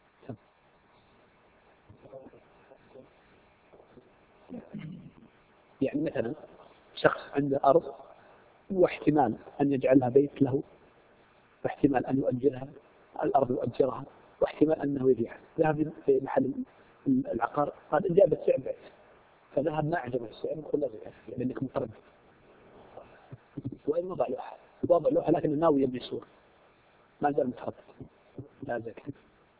يعني مثلا شخص عنده أرض واحتمال أن يجعلها بيت له، واحتمال أن يؤجرها الأرض يؤجرها، واحتمال أنه يبيعها. ذهب في محل العقار قال إن جاب السعر بعت، فذهب ما عجبه السعر يقول لا زكاة فيه لأنك متردد. وإن وضع لوحة لكن الناوي يبني سور ما زال متردد، لا زكاة.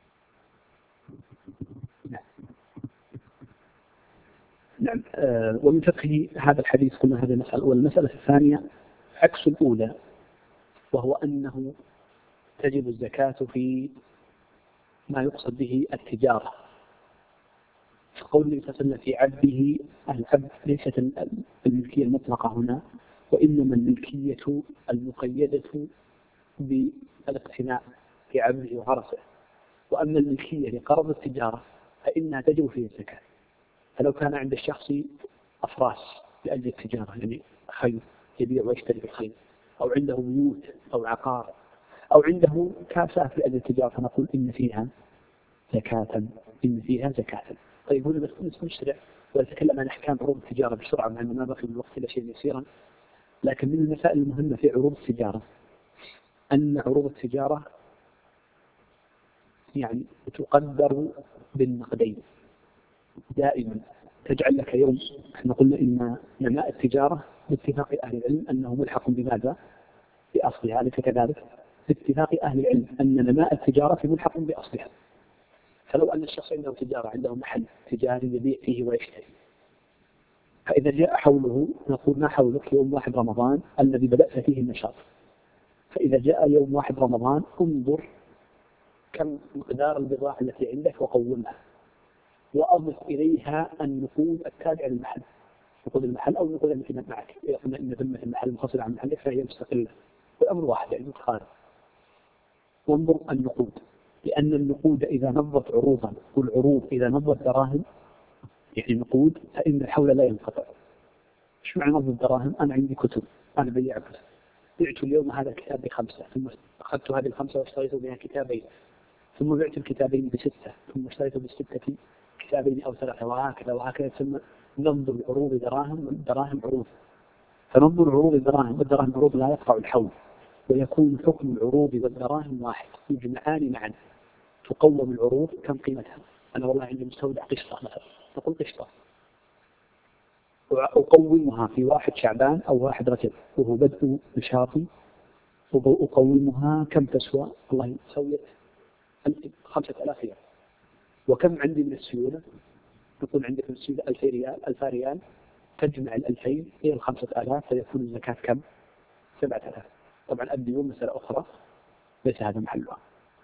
نعم. ومن فقه هذا الحديث قلنا هذه المسألة. والمسألة الثانية عكس الأولى، وهو أنه تجب الزكاة في ما يقصد به التجارة. فقول النبي صلى الله عليه وسلم في عبده، العبد ليست الملكية المطلقة هنا، وإنما الملكية المقيدة بالاقتناء في عبده وعرسه. وأما الملكية لقرض التجارة فإنها تجب فيه الزكاة. فلو كان عند الشخص أفراس لأجل التجارة، يعني خيل يبيع ويشتري بالخيل، أو عنده بيوت أو عقار، أو عنده كاسات لأجل التجارة، فنقول إن فيها زكاة. طيب هنا بس نشرع ونتكلم عن أحكام عروض التجارة بسرعة مع أنه ما بقي من الوقت إلا شيء يسيرا. لكن من المسائل المهمة في عروض التجارة أن عروض التجارة يعني تقدر بالنقدين دائما، تجعل لك يوم. احنا قلنا إن نماء التجارة باتفاق أهل العلم أنه ملحق بماذا؟ بأصلها، أليس كذلك؟ باتفاق أهل العلم أن نماء التجارة ملحق بأصلها. فلو أن الشخص عنده تجارة، عنده محل تجاري يبيع فيه ويشتري، فإذا جاء حوله نقول ما حولك يوم 1 رمضان الذي بدأت فيه النشاط، فإذا جاء يوم 1 رمضان انظر كم مقدار البضاعة التي عندك وقومها، وأضف إليها النقود التابعة للمحل، نقود المحل أو نقود التي معك. إذا قلنا إن ذمة المحل منفصلة عن محلك فهي مستقلة، والأمر واحد يعني متقارب. وانظر النقود، لأن النقود إذا نظت عروضا، والعروض إذا نظت دراهم يعني نقود، فإن الحول لا ينقطع. إيش معنى نظت دراهم؟ أنا عندي كتب، أنا بيع كتب، بعت اليوم هذا الكتاب ب5، ثم أخذت هذه ال5 واشتريت بها كتابين، ثم بعت الكتابين ب6، ثم اشتريت ب6 كتابين أو 3، وهكذا. ثم ننظر عروض دراهم عروض، فننظر عروض الدراهم والدراهم عروض لا يقطع الحول، ويكون حكم العروض والدراهم واحد، يجمعان معا. تقوم العروض كم قيمتها؟ أنا والله عندي مستودع قشطة مثلا، نقول قشطة، أقومها في 1 شعبان أو 1 رجب وهو بدء نشاطي، أقومها كم تسوى؟ والله سويت 5000 ريال. وكم عندي من السيولة؟ نقول عندك من السيولة 2000 ريال، تجمع 2000 إلى 5000 فيكون الزكاة كم؟ 7000. طبعا الديون مسألة أخرى ليس هذا محلها.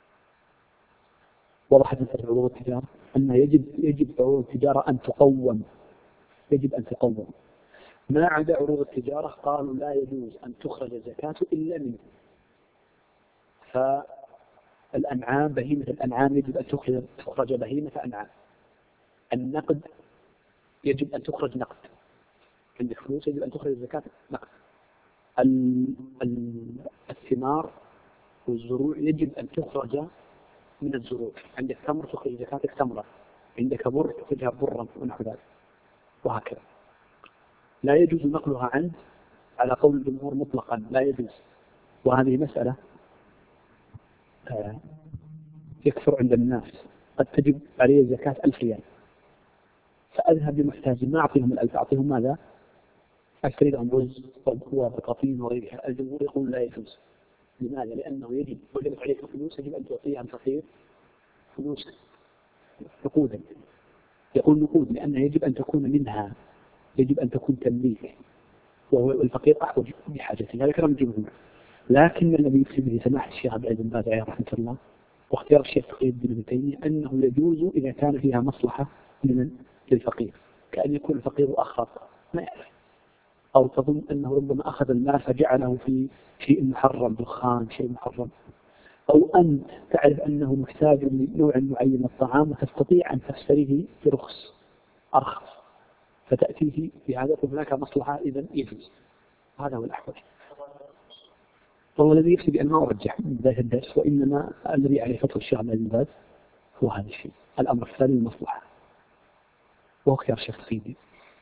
وضحت مسألة عروض التجارة أن يجب عروض التجارة أن تقوم، يجب أن تقوم. ما عدا عروض التجارة قالوا لا يجوز أن تخرج الزكاة إلا منه. فالأنعام، بهيمة الأنعام يجب أن تخرج بهيمة أنعام. النقد يجب أن تخرج نقد، عندك فلوس يجب أن تخرج الزكاة نقد. الثمار والزروع يجب أن تخرج من الزروع، عندك تمر تخرج زكاتك تمرة، عندك بر تخرجها برا ونحو ذلك، وهكذا. لا يجوز نقلها عنه على قول الجمهور مطلقا، لا يجوز. وهذه مسألة يكثر عند الناس، قد تجب عليه زكاة 1000 ريال، فأذهب لمحتاج ما أعطيهم ال1000، أعطيهم ماذا؟ أشتري لهم رز وبطاطين وغيرها. الجمهور يقول لا يجوز. لماذا؟ لأنه يجب وجبت عليك فلوس، يجب أن تعطيها الفقير فلوس نقودا. يقول نقود لأنها يجب أن تكون منها، يجب أن تكون تمليك، وهو الفقير أحوج بحاجته. هذا كلام الجمهور. لكن الذي يفتي به سماحة الشيخ عبد العزيز بن باز عليه رحمة الله واختيار الشيخ تقي الدين ابن تيمية أنه يجوز إذا كان فيها مصلحة للفقير، كأن يكون الفقير أخرق ما يعرف، أو تظن أنه ربما أخذ المال فجعله في شيء محرم، دخان شيء محرم، أو أنت تعرف أنه محتاج لنوع معين من الطعام وتستطيع أن تشتريه برخص أرخص فتأتيه بهذا، هناك مصلحة إذن يجوز. هذا هو الأحوال. والله الذي يفتي بأن ما أرجح من بداية الدرس، وإنما الذي عليه فتوى الشيخ عبد العزيز بن باز هو هذا الشيء. الأمر الثاني المصلحة، وهو خيار الشيخ تقي.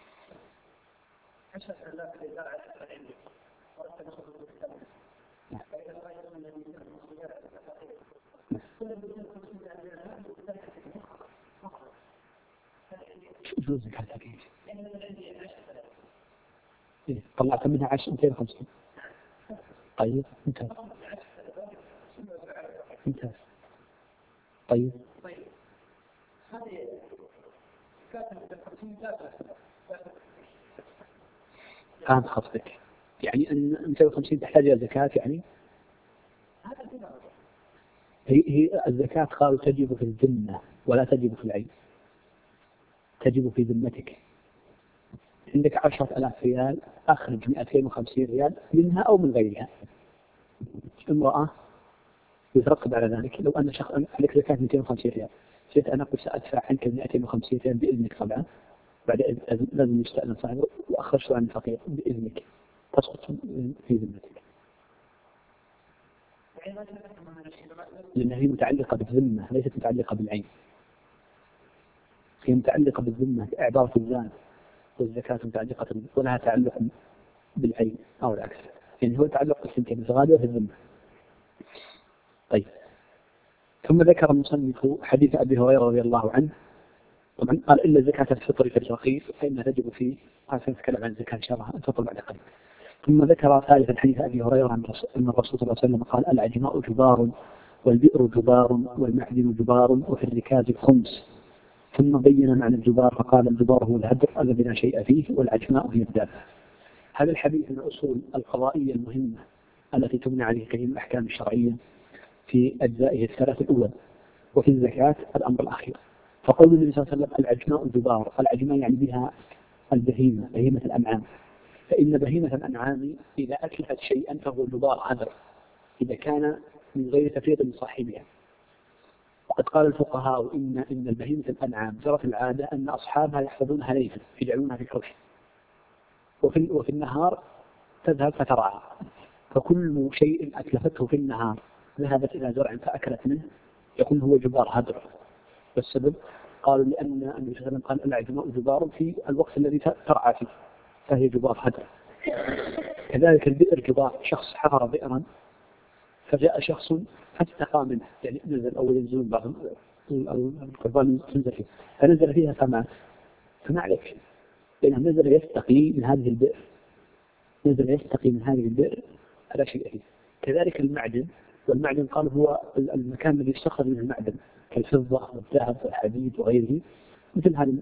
شو زكاة الحقيقة؟ طلعت منها 250. طيب ممتاز. ممتاز. طيب فهمت خطتك، يعني أن 250 تحتاج إلى زكاة، يعني هي الزكاة قالوا تجب في الذمة ولا تجب في العين، تجب في ذمتك. عندك 10,000 ريال، أخرج 250 ريال منها أو من غيرها. امرأة يترتب على ذلك لو أن شخص عليك زكاة 250 ريال، جئت أنا قلت سأدفع عنك 250 ريال بإذنك طبعا، بعد لازم يستأذن صاحبه، وأخرجت عن الفقير بإذنك، تسقط في ذمتك، لأنها هي متعلقة بالذمة ليست متعلقة بالعين. هي متعلقة بالذمة إعبار الزان، والزكاة متعلقة ولها تعلق بالعين أو العكس، يعني هو تعلق بالسنتين غالبا في الذمة. طيب، ثم ذكر المصنف حديث أبي هريرة رضي الله عنه، طبعا قال إلا زكاة الفطر في الرخيص فإنها تجب فيه، هذا نتكلم عن زكاة شرعها الفطر بعد قليل. ثم ذكر ثالثا حديث أبي هريرة أن الرسول صلى الله عليه وسلم قال العجماء جبار والبئر جبار والمعدن جبار وفي الركاز خمس، ثم بين معنى الجبار فقال الجبار هو الهدر الذي لا شيء فيه، والعجماء هي الدابة. هذا الحديث من الأصول القضائية المهمة التي تبنى عليه كثير من الأحكام الشرعية في أجزائه الثلاث الأولى، وفي الزكاة الأمر الأخير. فقول النبي صلى الله عليه وسلم العجماء الجبار، العجماء يعني بها البهيمة، بهيمة الأنعام، فإن بهيمة الأنعام إذا أكلت شيئا فهو الجبار هدر إذا كان من غير تفريط لصاحبها. وقد قال الفقهاء إن البهيمة الأنعام جرت العادة أن أصحابها يحفظونها ليلا يجعلونها في الحوش، وفي النهار تذهب فترعى، فكل شيء أتلفته في النهار ذهبت إلى زرع فأكلت منه يكون هو جبار هدر. والسبب قالوا لأن النبي صلى الله عليه وسلم قال العجماء جبار في الوقت الذي ترعى فيه فهي جبار هدر. كذلك البئر جبار، شخص حفر بئرا فجاء شخص فاستقى منه، يعني نزل أول ينزلون بعض القربان تنزل فيه، فنزل فيها فما عليك، لأنه نزل يستقي من هذه البئر، نزل يستقي من هذه البئر لا شيء فيه. كذلك المعدن، والمعدن قال هو المكان الذي يستخرج منه المعدن كالفضة والذهب والحديد وغيره، مثل هذه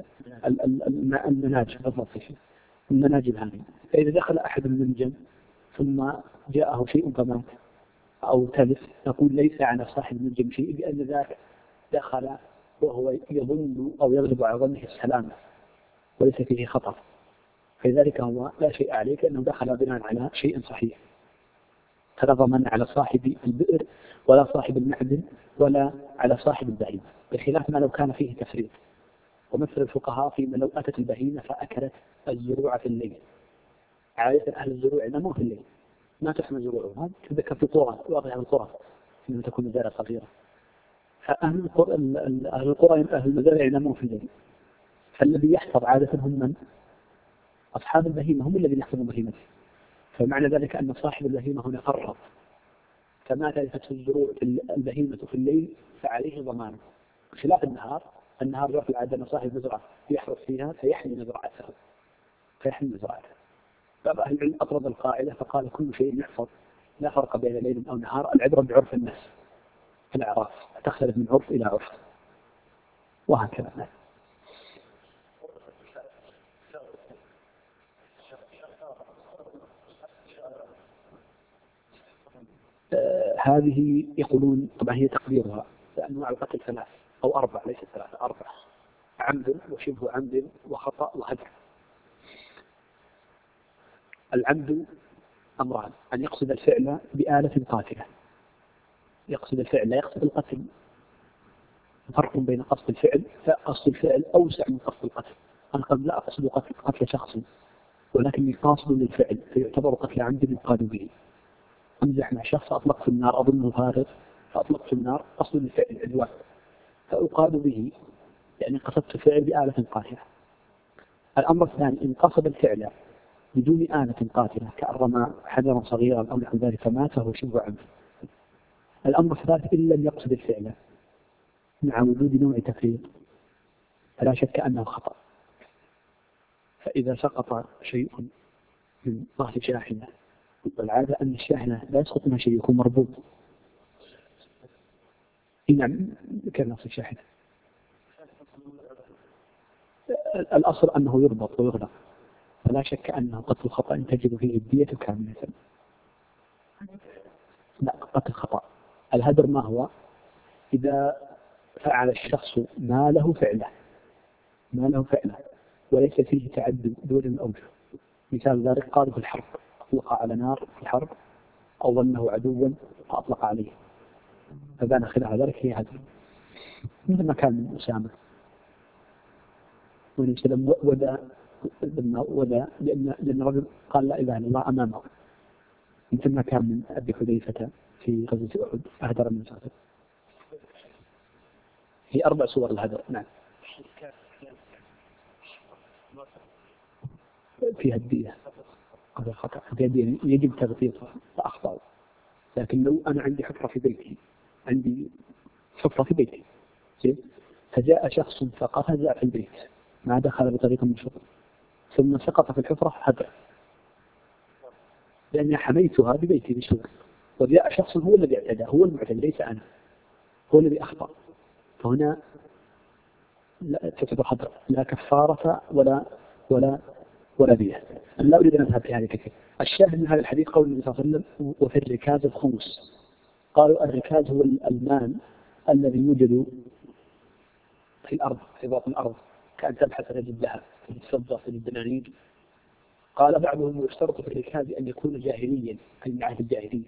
المناجم المناجم هذه. فإذا دخل أحد المنجم ثم جاءه شيء فمات أو تلف نقول ليس على صاحب المنجم شيء، لأن ذاك دخل وهو يظن أو يغلب على ظنه السلامة وليس فيه خطر، فلذلك هو لا شيء عليك أنه دخل بناء على شيء صحيح، فلا ضمان على صاحب البئر ولا صاحب المعدن ولا على صاحب البهيمة، بخلاف ما لو كان فيه تفريط. ومثل الفقهاء فيما لو أتت البهيمة فأكلت الزروع في الليل، عادة أهل الزروع ينامون في الليل ما تحمل زروعهم، تذكر في القرى واضح القرى إنه تكون مزارع صغيرة، فأهل القرى أهل المزارع ينامون في الليل، فالذي يحفظ عادة هم من أصحاب البهيمة هم الذين يحكمون بهيمته، فمعنى ذلك أن صاحب البهيمة هنا فرط، فما تلفته الزروع البهيمة في الليل فعليه ضمان، خلاف النهار. النهار يرفع عندنا صاحب مزرعة يحرث فيها فيحمي مزرعته. بعض أهل العلم أطرد القاعدة فقال كل شيء يحفظ لا فرق بين ليل أو نهار، العبرة بعرف الناس في الأعراف تختلف من عرف إلى عرف وهكذا. هذه يقولون طبعا هي تقديرها أنواع القتل 3 أو 4، ليس 3 4: عمد وشبه عمد وخطأ وهدر. العمد أمران: أن يقصد الفعل بآلة قاتلة، يقصد الفعل لا يقصد القتل. فرق بين قصد الفعل، فقصد الفعل أوسع من قصد القتل. أنا قد لا أقصد قتل شخص ولكني قاصد للفعل فيعتبر قتل عمد يقاد به. أمزح مع شخص فأطلق في النار أظنه فارغ فأطلق في النار قصد الفعل عدوان فأقاد به، يعني قصدت الفعل بآلة قاتلة. الأمر الثاني إن قصد الفعل بدون آلة قاتلة كأن رمى حجرا صغيرا أو نحو ذلك فمات فهو شبه عمد. الأمر الثالث إن لم يقصد الفعل مع وجود نوع تفريط فلا شك أنه خطأ. فإذا سقط شيء من ظهر شاحنة، والعادة أن الشاحنة لا يسقط منها شيء يكون مربوط. نعم كان نفس الشاحنة الأصل أنه يربط ويغلق، فلا شك أنه قتل خطأ تجب فيه الدية كاملة. لا، قتل خطأ. الهدر ما هو؟ إذا فعل الشخص ما له فعله وليس فيه تعدد دون الأوجه. مثال ذلك قاذف الحرب أطلق على نار في الحرب أو ظنه عدوا فأطلق عليه فبان خلال ذلك هي هدر. مثل ما كان من أسامة ونسلم ودا لأن رجل قال لا إله إلا الله أمامه، مثل ما كان من أبي حذيفة في غزوة أحد أهدر من ساعته. هي 4 صور الهدر. نعم فيها الدية هذا الخطأ يجب تغطيتها فأخطأ. لكن لو أنا عندي حفرة في بيتي فجاء شخص فقفز في البيت ما دخل بطريقة مشروعة ثم سقط في الحفرة هدر، لأني حميتها ببيتي بسهولة، وجاء شخص هو الذي اعتدى، هو المعتدى ليس أنا، هو الذي أخطأ، فهنا لا تعتبر هدر، لا كفارة ولا دية. أنا لا أريد أن أذهب في هذه كثير. الشاهد من هذا الحديث قول النبي صلى الله عليه وسلم وفي الركاز الخمس. قالوا الركاز هو المال الذي يوجد في الأرض في باطن الأرض كأن تبحث تجد الذهب تجد الفضة تجد الدنانير. قال بعضهم يشترط في الركاز أن يكون جاهليا أي من عهد الجاهلية.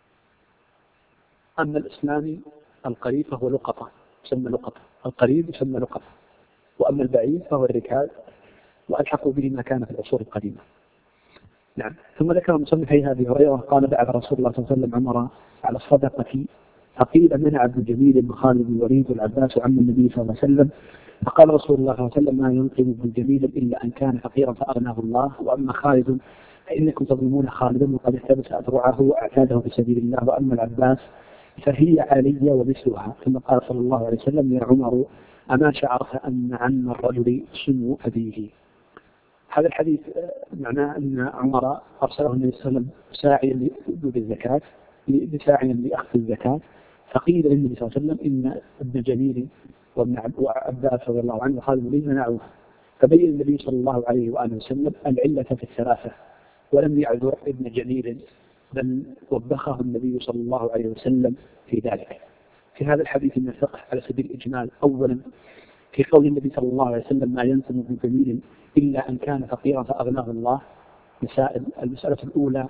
أما الإسلام القريب فهو لقطة يسمى لقطة، القريب يسمى لقطة، وأما البعيد فهو الركاز وألحقوا به ما كان في العصور القديمة. نعم. ثم ذكر المصنف في هذه هريرة قال بعث رسول الله صلى الله عليه وسلم عمر على الصدقة فقيل منع ابن جميل وخالد بن الوليد والعباس عم النبي صلى الله عليه وسلم، فقال رسول الله صلى الله عليه وسلم ما ينقم ابن جميل إلا أن كان فقيرا فأغناه الله، وأما خالد فإنكم تظلمون خالدا وقد احتبس أذرعه وأعتاده في سبيل الله، وأما العباس فهي علي ومثلها. ثم قال صلى الله عليه وسلم يا عمر أما شعرت أن عم الرجل سمو أبيه. هذا الحديث معناه أن عمر أرسله النبي صلى الله عليه وسلم ساعيا لوجود الزكاة ساعيا لأخذ الزكاة، فقيل للنبي صلى الله عليه وسلم إن ابن جميل وابن عباس رضي الله عنه وخالد بن الوليد منعوه، فبين النبي صلى الله عليه وآله وسلم العلة في الثلاثة ولم يعذر ابن جميل بل وبخه النبي صلى الله عليه وسلم في ذلك. في هذا الحديث من الفقه على سبيل الإجمال أولا في قول النبي صلى الله عليه وسلم ما ينقم ابن جميل إلا أن كان فقيرا فأغناه الله مسائل. المسألة الأولى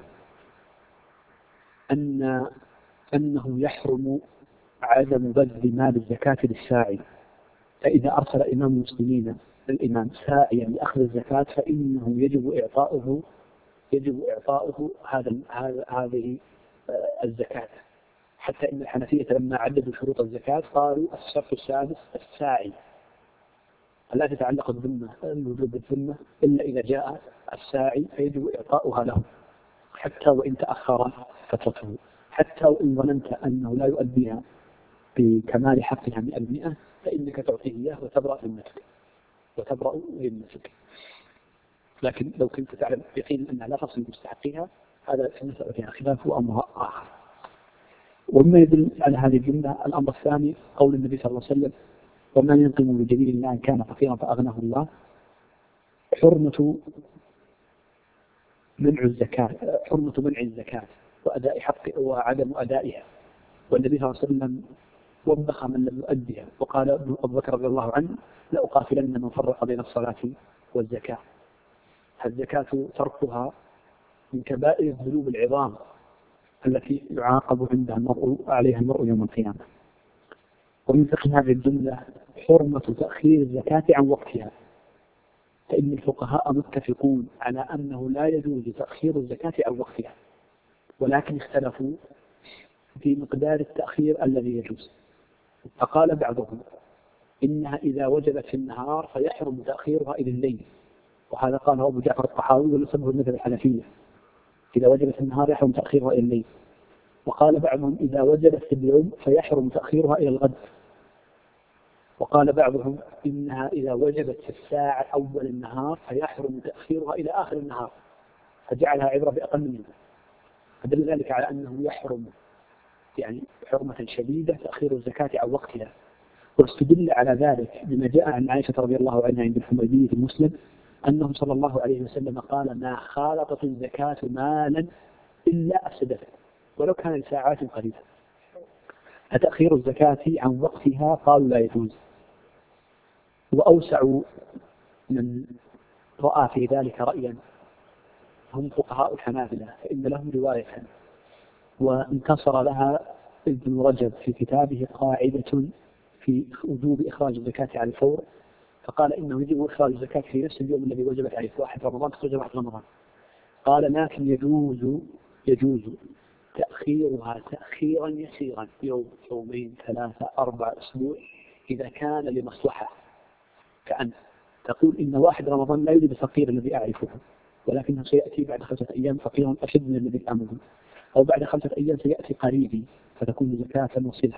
أنه يحرم عدم بذل مال الزكاة للساعي، فإذا أرسل إمام المسلمين الإمام ساعيا لأخذ الزكاة فإنه يجب إعطاؤه هذه الزكاة. حتى إن الحنفية لما عددوا شروط الزكاة قالوا الشرط السادس الساعي، لا تتعلق الذمة الوجوب بالذمة إلا إذا جاء الساعي فيجب إعطاؤها له حتى وإن تأخر فترته، حتى وإن ظننت أنه لا يؤديها بكمال حقها 100% فإنك تعطيه إياه وتبرأ ذمتك. لكن لو كنت تعلم يقين أنها لا تصل لمستحقها هذا في مسألة فيها خلاف وأمر آخر. ومما يدل على هذه الجملة الأمر الثاني قول النبي صلى الله عليه وسلم: وما ينقم بجليل الله كان فقيرا فأغناه الله. حرمة منع الزكاة وأداء حق وعدم أدائها، والنبي صلى الله عليه وسلم وبخ من لم يؤديها وقال أبو بكر رضي الله عنه: لأقاتلن من فرق بين الصلاة والزكاة. الزكاة تركها من كبائر الذنوب العظام التي يعاقب عليها المرء يوم القيامة. ومن فقه هذه الجملة حرمة تأخير الزكاة عن وقتها، فإن الفقهاء متفقون على أنه لا يجوز تأخير الزكاة عن وقتها، ولكن اختلفوا في مقدار التأخير الذي يجوز. فقال بعضهم إنها إذا وجبت في النهار فيحرم تأخيرها إلى الليل، وهذا قاله أبو جعفر الطحاوي ونسبه المذهب الحنفية، إذا وجبت في النهار يحرم تأخيرها إلى الليل. وقال بعضهم إذا وجبت في اليوم فيحرم تأخيرها إلى الغد. وقال بعضهم إنها إذا وجبت في الساعة أول النهار فيحرم تأخيرها إلى آخر النهار، فجعلها عبرة بأقل منها، فدل ذلك على أنه يحرم يعني حرمة شديدة تأخير الزكاة عن وقتها. واستدل على ذلك بما جاء عن عائشة رضي الله عنها عند الحميدية في مسلم أنه صلى الله عليه وسلم قال: ما خالطت الزكاة مالا إلا أفسدته ولو كان لساعات قليلة. فتأخير الزكاة عن وقتها قالوا لا يجوز. وأوسع من رأى في ذلك رأيا هم فقهاء الحنابلة، فإن لهم رواية وانتصر لها ابن رجب في كتابه قاعدة في وجوب إخراج الزكاة على الفور، فقال إنه يجب إخراج الزكاة في نفس اليوم الذي وجبت عليه 1 رمضان تخرج 1 رمضان. قال لكن يجوز تأخيرها تأخيرا يسيرا، يوم 2 3 4 أسبوع، إذا كان لمصلحة، كأن تقول إن 1 رمضان لا يوجد فقير الذي أعرفه، ولكنه سيأتي بعد 5 أيام فقير أشد من الذي أعرفه، أو بعد 5 أيام سيأتي قريبي فتكون زكاة وصلة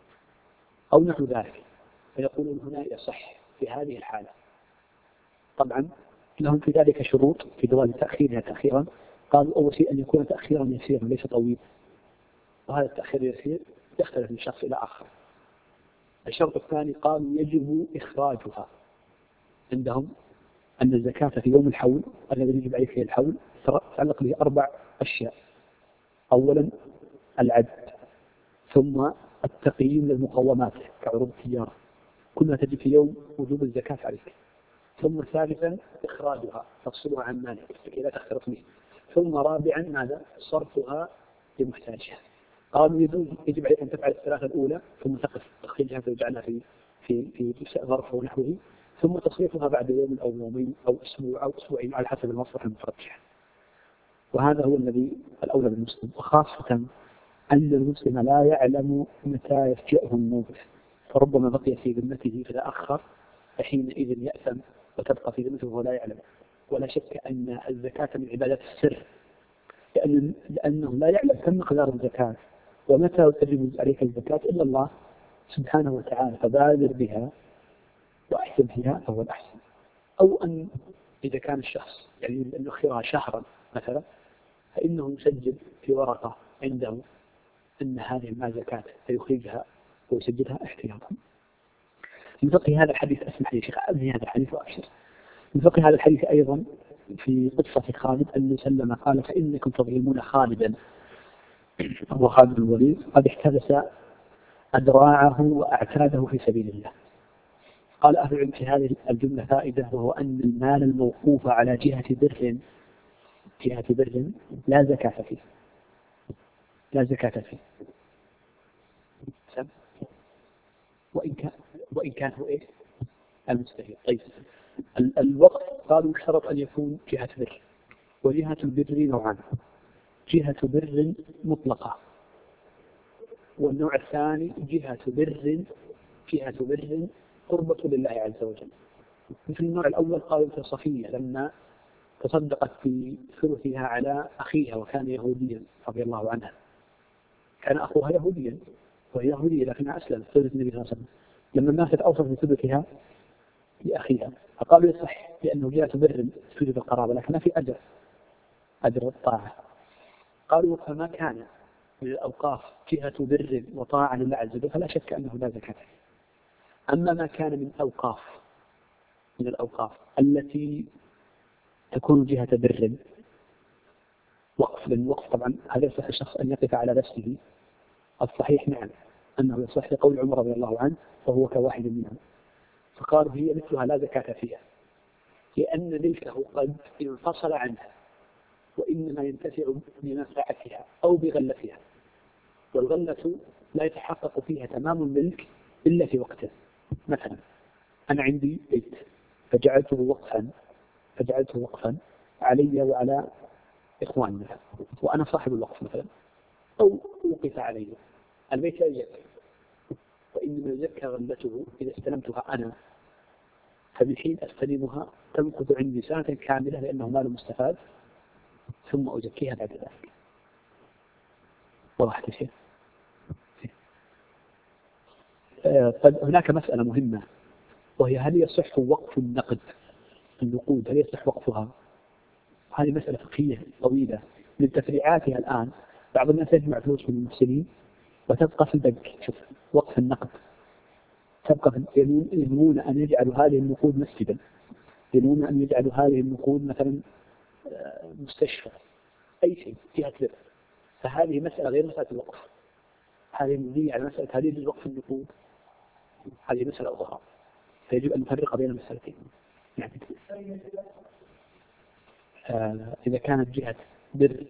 أو نحو ذلك، فيقولون هنا يصح في هذه الحالة. طبعا لهم في ذلك شروط في جواز تأخيرها تأخيرا. قالوا أول شيء أن يكون تأخيرا يسيرا ليس طويل، وهذا التأخير اليسير يختلف من شخص إلى آخر. الشرط الثاني قالوا يجب إخراجها، عندهم أن الزكاة في يوم الحول الذي يجب عليه فيه الحول تتعلق به 4 أشياء: أولا العد، ثم التقييم للمقومات كعروض التجارة كلها تجب في يوم وجوب الزكاة عليك، ثم ثالثا إخراجها تفصلها عن مالك لكي لا تختلط به، ثم رابعا ماذا؟ صرفها لمحتاجها. قالوا يجب عليك أن تفعل الثلاثة الأولى ثم تقف تخرجها وتجعلها في ظرف ونحوه، ثم تصريفها بعد يوم أو يومين أو أسبوع أو أسبوعين على حسب المصلحة المترجحة. وهذا هو الذي الأولى بالمسلم، وخاصة أن المسلم لا يعلم متى يفجأه الموت، فربما بقي في ذمته فتأخر فحينئذ يأثم وتبقى في ذمته ولا يعلم. ولا شك أن الزكاة من عبادات السر، لأنه لا يعلم كم مقدار الزكاة ومتى تجب عليك الزكاة إلا الله سبحانه وتعالى، فبادر بها وأحسن فيها فهو الأحسن. أو أن إذا كان الشخص يعني أن يؤخرها شهرا مثلا، فإنه يسجل في ورقة عنده أن هذه ما زكاة فيخرجها ويسجلها احتياطا. من فقه هذا الحديث أسمح لي شيخ أبني هذا الحديث وأبشر. من فقه هذا الحديث أيضا في قصة خالد أن سلم قال: فإنكم تظلمون خالدا، هو خالد الوليد قد احتبس أدراعه وأعتاده في سبيل الله. قال أهل العلم في هذه الجملة فائدة، وهو أن المال الموقوف على جهة بر لا زكاة فيه، لا زكاة فيه وإن كان هو إيه المستهل. طيب الوقت قالوا شرط أن يكون جهة بر، وجهة البر نوعان: جهة بر مطلقة، والنوع الثاني جهة بر قربة لله عز وجل. مثل النوع الأول قالوا صفية لما تصدقت بثلثها على أخيها وكان يهوديا رضي الله عنها، كان أخوها يهوديا وهي يهودية لكنها أسلمت ثلث النبي صلى الله عليه وسلم، لما ماتت أوصت بثلثها لأخيها، فقالوا يصح لأنه جاء بر ثلث القرابة لكن ما في أجر الطاعة. قالوا فما كان من الأوقاف جهة بر وطاعة لله عز وجل فلا شك أنه لا زكاة. أما ما كان من الأوقاف التي تكون جهة بر وقف، للوقف طبعا هذا يصح الشخص أن يقف على نفسه، الصحيح نعم أنه يصح لقول عمر رضي الله عنه وهو كواحد منهم، فقالوا هي مثلها لا زكاة فيها لأن ملكه قد انفصل عنها وإنما ينتفع بمنفعتها أو بغلتها، والغلة لا يتحقق فيها تمام الملك إلا في وقته. مثلا أنا عندي بيت فجعلته وقفا علي وعلى إخواننا وأنا صاحب الوقف مثلا، أو وقف علي البيت لا يزكى، وإنما يزكى غلته إذا استلمتها أنا، فبحين أستلمها تمكث عندي سنة كاملة لأنه مال مستفاد ثم أزكيها بعد ذلك. وضحت الشيء؟ هناك مسألة مهمة وهي هل يصح وقف النقود هل يصح وقفها؟ هذه مسألة فقهية طويلة من تفريعاتها. الآن بعض الناس يجمع فلوس من المحسنين وتبقى في البنك. شوف وقف النقد تبقى ينوون أن يجعلوا هذه النقود مسجدا، ينوون أن يجعلوا هذه النقود مثلا مستشفى، أي شيء فيها كذب، فهذه مسألة غير مسألة الوقف، هذه مبنية على مسألة هل يجوز وقف النقود، هذه مسألة أخرى، فيجب أن نفرق بين المسألتين. يعني إذا كانت جهة بر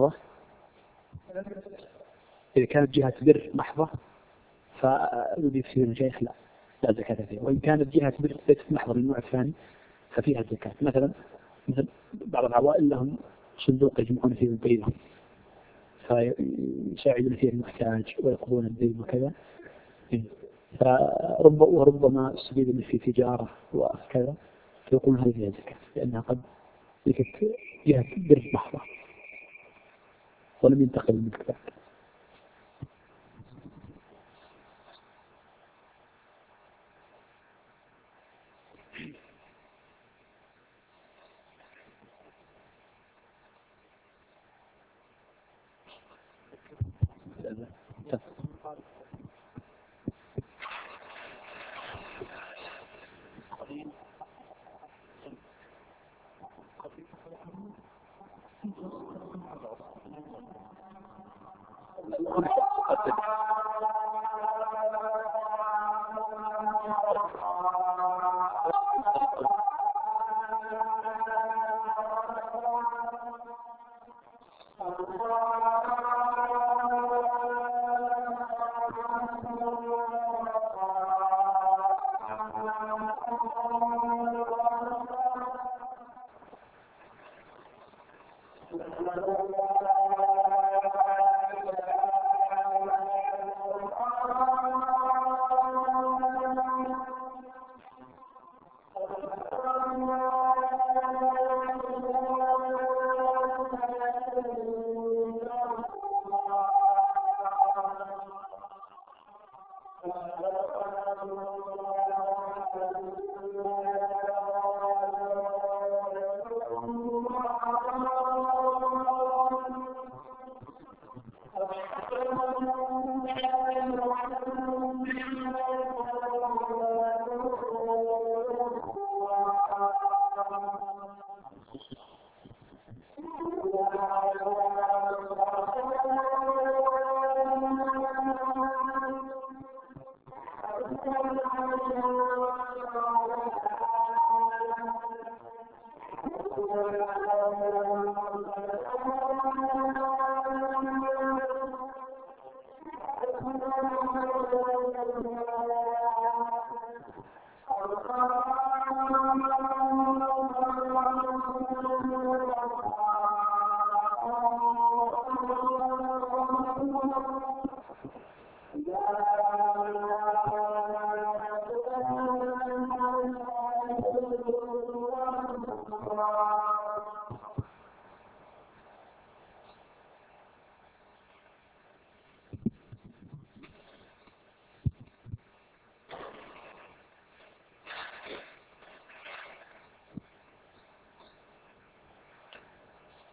محضة فالذي في المشايخ لا زكاة فيها، وإن كانت جهة بر ليست محضة النوع الثاني ففيها الزكاة. مثل بعض العوائل لهم صندوق يجمعون فيه بينهم فيساعدون فيه المحتاج ويقضون الدين وكذا، وربما استفيد منه في تجارة وكذا فيقولون هذه فيها زكاة لأنها قد ذكرت جهة بر محضة ولم ينتقل الملك بعد.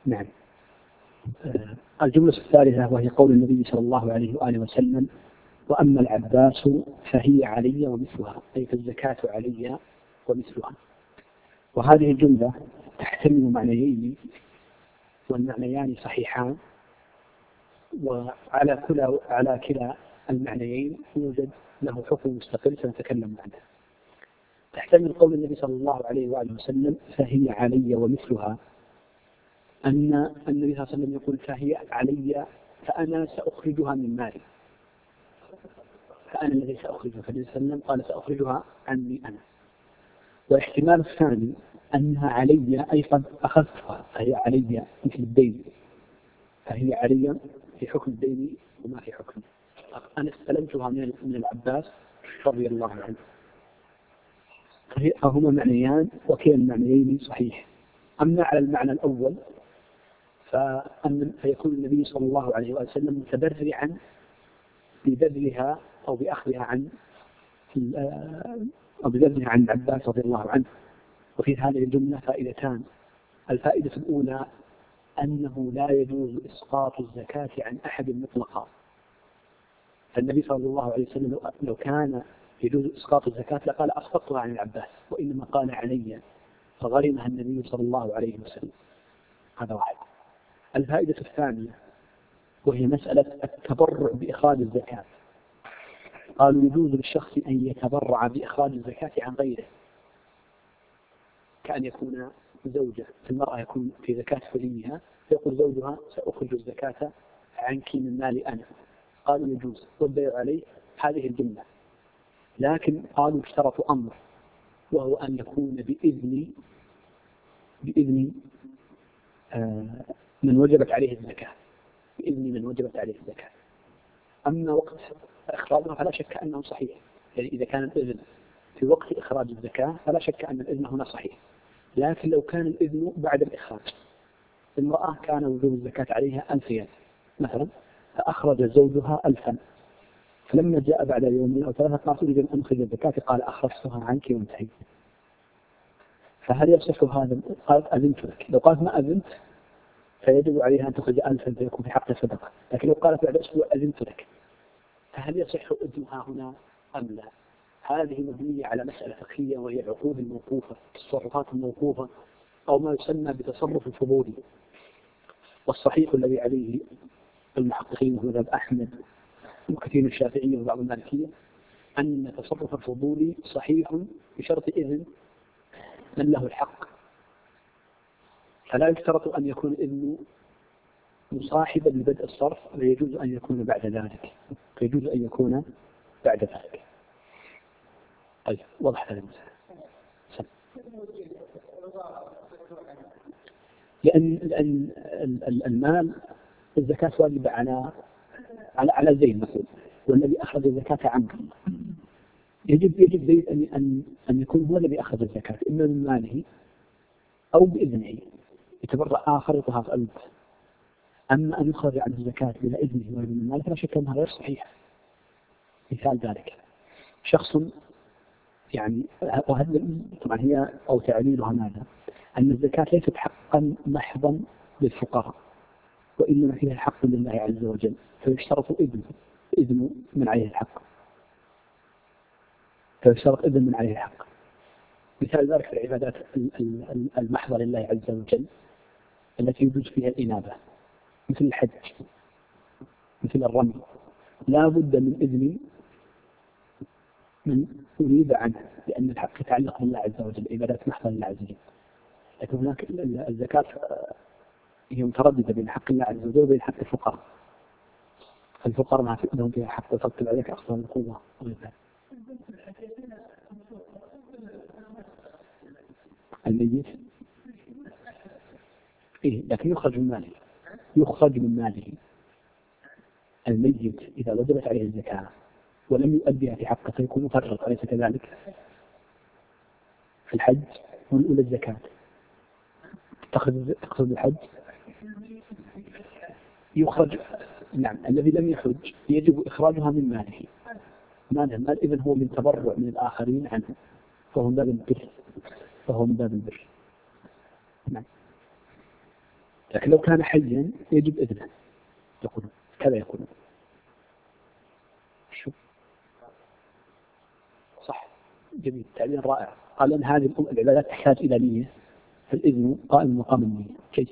نعم. الجملة الثالثة وهي قول النبي صلى الله عليه وآله وسلم: وأما العباس فهي علي ومثلها، أي فالزكاة علي ومثلها. وهذه الجملة تحتمل معنيين، والمعنيان صحيحان، وعلى كلا المعنيين يوجد له حكم مستقل سنتكلم عنه. تحتمل قول النبي صلى الله عليه وآله وسلم: فهي علي ومثلها، أن النبي صلى الله عليه وسلم يقول: فهي علي فأنا سأخرجها من مالي، فأنا الذي سأخرجها. فالنبي صلى الله عليه وسلم قال: سأخرجها عني أنا. والاحتمال الثاني أنها علي أي قد أخذتها، فهي علي مثل الدين، فهي علي في حكم الدين وما في حكم. أنا استلمتها من العباس رضي الله عنه. فهما معنيان وكلا المعنيين صحيح. أما على المعنى الأول فيكون النبي صلى الله عليه وسلم متبرعا ببذلها أو بأخذها عن العباس رضي الله عنه. وفي هذه الجملة فائدتان. الفائدة الأولى أنه لا يجوز إسقاط الزكاة عن أحد مطلقا. فالنبي صلى الله عليه وسلم لو كان يجوز إسقاط الزكاة لقال: أسقطتها عن العباس، وإنما قال علي، فغرمها النبي صلى الله عليه وسلم. هذا واحد. الفائدة الثانية وهي مسألة التبرع بإخراج الزكاة. قالوا: يجوز للشخص أن يتبرع بإخراج الزكاة عن غيره، كأن يكون زوجة، المرأة يكون في زكاة حليها فيقول زوجها: سأخرج الزكاة عنك من مالي أنا. قالوا: يجوز، والبيع عليه هذه الجملة. لكن قالوا: اشترطوا أمر، وهو أن يكون بإذن من وجبت عليه الزكاة، بإذن من وجبت عليه الزكاة. أما وقت إخراجها فلا شك أنه صحيح، يعني إذا كان الإذن في وقت إخراج الزكاة فلا شك أن الإذن هنا صحيح. لكن لو كان الإذن بعد الإخراج، المرأة كان وجوب الزكاة عليها 1000 ريال مثلا، فأخرج زوجها 1000، فلما جاء بعد يومين أو ثلاثة قالت: أريد أن أخرج الزكاة، قال: أخرجتها عنك وانتهيت. فهل يصح هذا؟ قالت: أذنت لك. لو قالت: ما أذنت فيجب عليها أن تخرج 1000 فيكون في حق الصدقة. لكن لو قالت بعد أسبوع: أذنت لك، فهل يصح إذنها هنا أم لا؟ هذه مبنية على مسألة فقهية، وهي العقود الموقوفة، التصرفات الموقوفة، أو ما يسمى بتصرف الفضولي. والصحيح الذي عليه المحققين في مذهب أحمد وكثير من الشافعية وبعض المالكية أن تصرف الفضولي صحيح بشرط إذن من له الحق، فلا يشترط أن يكون الإذن مصاحبا لبدء الصرف، ويجوز أن يكون بعد ذلك، فيجوز أن يكون بعد ذلك. طيب، واضح هذا المسألة. لأن المال الزكاة واجبة على زيد مثلا، والذي أخذ الزكاة عنه يجب زيد أن يكون هو الذي أخذ الزكاة، إما من ماله أو بإذنه، يتبرع آخر يطهر ألف. أما أن يخرج عن الزكاة بلا إذنه ولا من ماله فلا شك أنها غير صحيح. مثال ذلك شخص، يعني وهذا طبعا هي أو تعليلها ماذا؟ أن الزكاة ليست حقا محضا للفقراء، وإنما فيها حق لله عز وجل، فيشترط إذن من عليه الحق، فيشترط إذن من عليه الحق. مثال ذلك في العبادات المحضة لله عز وجل التي يجوز فيها الإنابة، مثل الحج، مثل الرمي، لا بد من إذن من أريد عنه، لأن الحق يتعلق بالله عز وجل، عبادات محضة لله عز وجل. لكن هناك الزكاة هي مترددة بين حق الله عز وجل وبين حق الفقراء. الفقراء ما لهم فيها حق، وترتب عليك أصلا القوة وغيرها. الميت إيه، لكن يخرج من ماله. الميت إذا وجبت عليه الزكاة ولم يؤديها في حقه فيكون مفرط، أليس كذلك؟ في الحج ونقول الزكاة تقصد الحج يخرج. نعم، الذي لم يحج يجب إخراجها من ماله. المال إذن هو من تبرع من الآخرين عنه، فهو من باب البر. نعم. لكن لو كان حيا يجب إذنه، يقولون كذا يقولون. شو صح، جميل، تعبير رائع. قال أن هذه العبادات تحتاج إلى نية، فالإذن قائم مقام النية. كيف؟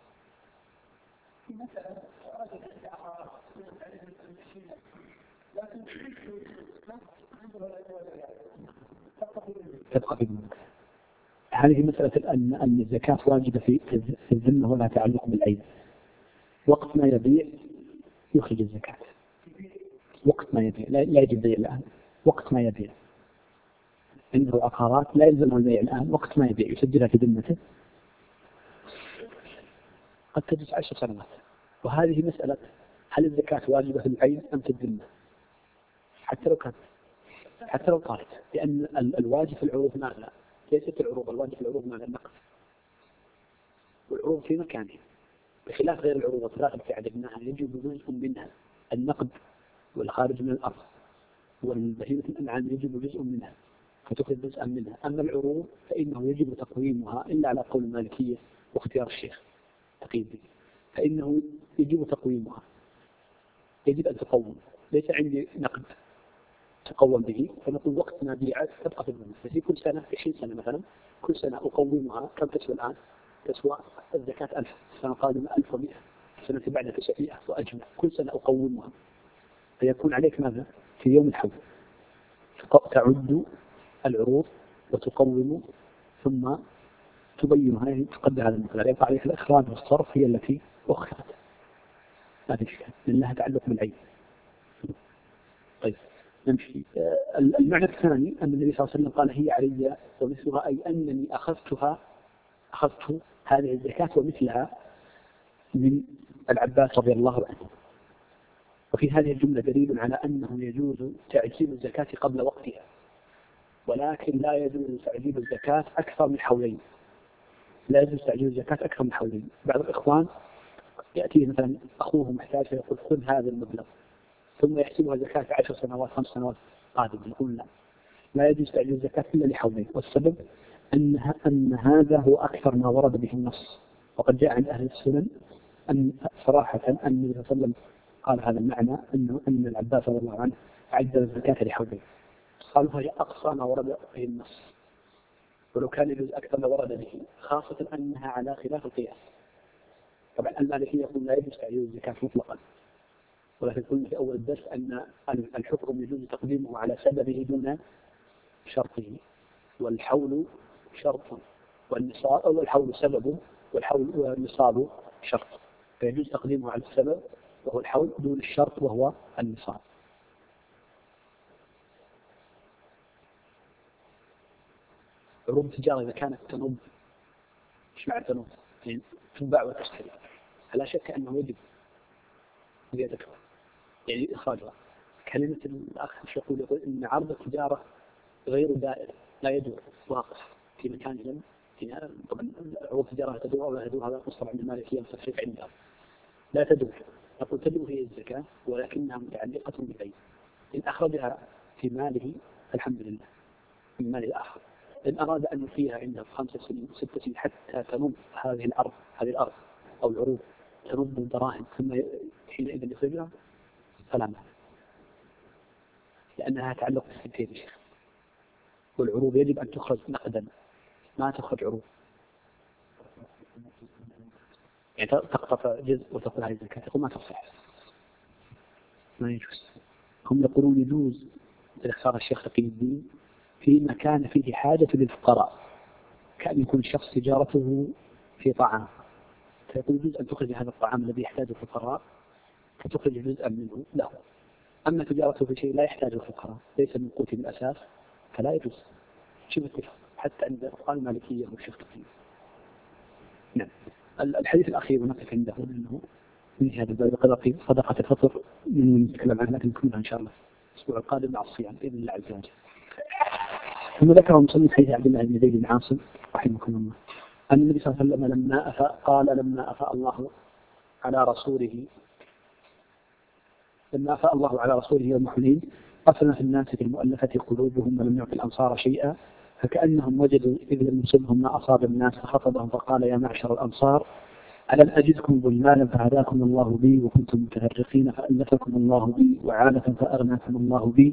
تبقى في الملك. هذه مسألة أن الزكاة واجبة في الذمة ولا تعلق بالعين. وقت ما يبيع يخرج الزكاة، وقت ما يبيع، لا يجب بيع الآن. وقت ما يبيع عنده عقارات لا يلزمه البيع الآن، وقت ما يبيع يسجلها في ذمته، قد تجلس 10 سنوات. وهذه مسألة هل الزكاة واجبة في العين أم في الذمة؟ حتى لو قالت، لأن الواجب في العروض ماذا؟ ليست العروض، الواجب في العروض ماذا؟ النقد، والعروض في مكانه، بخلاف غير العروض الثلاثة التي عددناها يجب جزء منها النقد والخارج من الأرض، والبهيمة الأنعام يجب جزء منها فتخرج جزءا منها. أما العروض فإنه يجب تقويمها إلا على قول المالكية واختيار الشيخ تقي الدين، فإنه يجب تقويمها، يجب أن تقوم. ليس عندي نقد تقوم به، فنقول وقت ما بيعت تبقى في الذمة، ففي كل سنة 20 سنة مثلا، كل سنة أقومها. كم تسوى الآن؟ تسوى الزكاة 1000، السنة القادمة 1100، السنة بعدها 900 وأجمع، كل سنة أقومها. فيكون عليك ماذا؟ في يوم الحول تعد العروض وتقوم ثم تبينها، يعني تقدر هذا المقدار، يبقى عليك الإخراج والصرف هي التي أخرت. هذا الشيء لأن لها تعلق بالعين. طيب نمشي. المعنى الثاني أن النبي صلى الله عليه وسلم قال هي علي ومثلها، أي أنني أخذت هذه الزكاة ومثلها من العباس رضي الله عنه. وفي هذه الجملة دليل على أنه يجوز تعجيل الزكاة قبل وقتها، ولكن لا يجوز تعجيل الزكاة أكثر من حولين. لا يجوز تعجيل الزكاة أكثر من حولين. بعض الإخوان يأتيه مثلا أخوه محتاج فيقول خذ هذا المبلغ، ثم يحسبها زكاة 10 سنوات 5 سنوات قادمة. يقول لا يجوز تعجيل الزكاة إلا لحولين. والسبب أن هذا هو أكثر ما ورد به النص، وقد جاء عن أهل السنن أن صراحة أن النبي صلى الله عليه وسلم قال هذا المعنى، أن العباس رضي الله عنه عجل الزكاة لحولين. قالوا هي أقصى ما ورد به النص، ولو كان يجوز أكثر ما ورد به، خاصة أنها على خلاف القياس. طبعا المالكية يقول لا يجوز تعجيل الزكاة مطلقا، ولكن قلنا في أول الدرس أن الحكم يجوز تقديمه على سببه دون شرطه، والحول شرط والنصاب، أو الحول سببه والحول والنصاب شرط، فيجوز تقديمه على السبب وهو الحول دون الشرط وهو النصاب. عروض التجارة إذا كانت تنوب، إيش معنى تنوب؟ يعني تنباع وتشتري، فلا شك أنه يجب زيادتها، يعني إخراجها. كلمة الأخ يقول إن عرض التجارة غير دائر، لا يدور، واقف في مكان لم. طبعا عروض التجارة تدور أو لا تدور، هذا مصطلح عند المالكية مستفيد عندها. لا تدور، نقول تدور هي الزكاة، ولكنها متعلقة بالعين. إن أخرجها في ماله الحمد لله، من مال الآخر. إن أراد أن يفيها عنده 5 سنين 6 سنين حتى تنض هذه الأرض أو العروض تنض الدراهم، ثم حينئذ يخرجها فلا مال، لأنها تعلق بالسنتين يا شيخ. والعروض يجب أن تخرج نقدا، ما تخرج عروض يعني تقطع جزء وتقول هذه الزكاة، تقول ما تصح، ما يجوز. هم يقولون يجوز اختار الشيخ تقي الدين فيما كان فيه حاجة للفقراء، كأن يكون الشخص تجارته في طعام، فيقول يجوز أن تخرج هذا الطعام الذي يحتاجه الفقراء فتخرج جزءا منه له. أما تجارته في شيء لا يحتاجه الفقراء ليس من قوت الأساس فلا يجوز. شوف التفاق حتى عند أقوال المالكية والشيخ تقي. نعم. الحديث الأخير ونقف عنده لأنه من هذا الباب قدر صدقة الفطر من نتكلم عنها، لكن نكملها إن شاء الله الأسبوع القادم مع الصيام بإذن الله عز وجل. ثم ذكر المصنف حديث عبد الله بن زيد بن عاصم رحمكم الله أن النبي صلى الله عليه وسلم لما أفاء الله على رسوله يوم حنين قسم في الناس في المؤلفة قلوبهم ولم يعطي الأنصار شيئا، فكأنهم وجدوا إذ لم يصبهم ما أصاب الناس فخطبهم فقال يا معشر الأنصار ألم أجدكم ضلالا فهداكم الله بي وكنتم متفرقين فألفكم الله بي وعادة فأغناكم الله بي.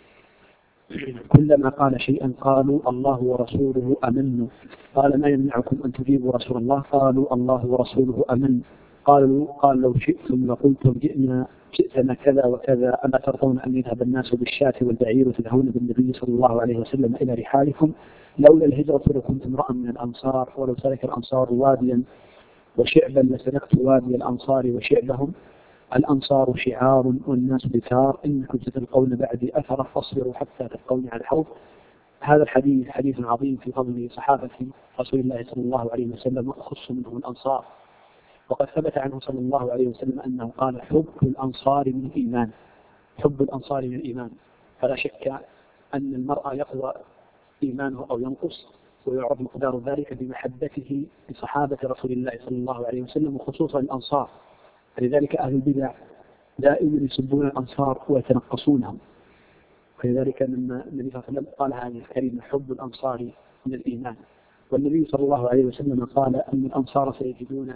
كلما قال شيئا قالوا الله ورسوله أمن. قال ما يمنعكم أن تجيبوا رسول الله؟ قالوا الله ورسوله أمن. قال لو شئتم لقلتم جئتنا كذا وكذا، أما ترضون أن يذهب الناس بالشاة والبعير وتذهبون بالنبي صلى الله عليه وسلم إلى رحالكم؟ لولا الهجرة لكنت امرأ من الأنصار، ولو سلك الأنصار واديا وشعبا لسلكت وادي الأنصار وشعبهم. الأنصار شعار والناس بثار، إنكم ستلقون بعدي أثرا فاصبروا حتى تلقوني على الحوض. هذا الحديث حديث عظيم في فضل صحابة رسول الله صلى الله عليه وسلم، وأخص منهم الأنصار. وقد ثبت عنه صلى الله عليه وسلم أنه قال حب الأنصار من الإيمان، حب الأنصار من الإيمان. فلا شك أن المرء يقوى إيمانه أو ينقص، ويعرف مقدار ذلك بمحبته لصحابة رسول الله صلى الله عليه وسلم، وخصوصا الأنصار. لذلك أهل البدع دائما يسبون الأنصار ويتنقصونهم. ولذلك لما النبي صلى الله عليه وسلم قال هذه الكلمة حب الأنصار من الإيمان، والنبي صلى الله عليه وسلم قال أن الأنصار سيجدون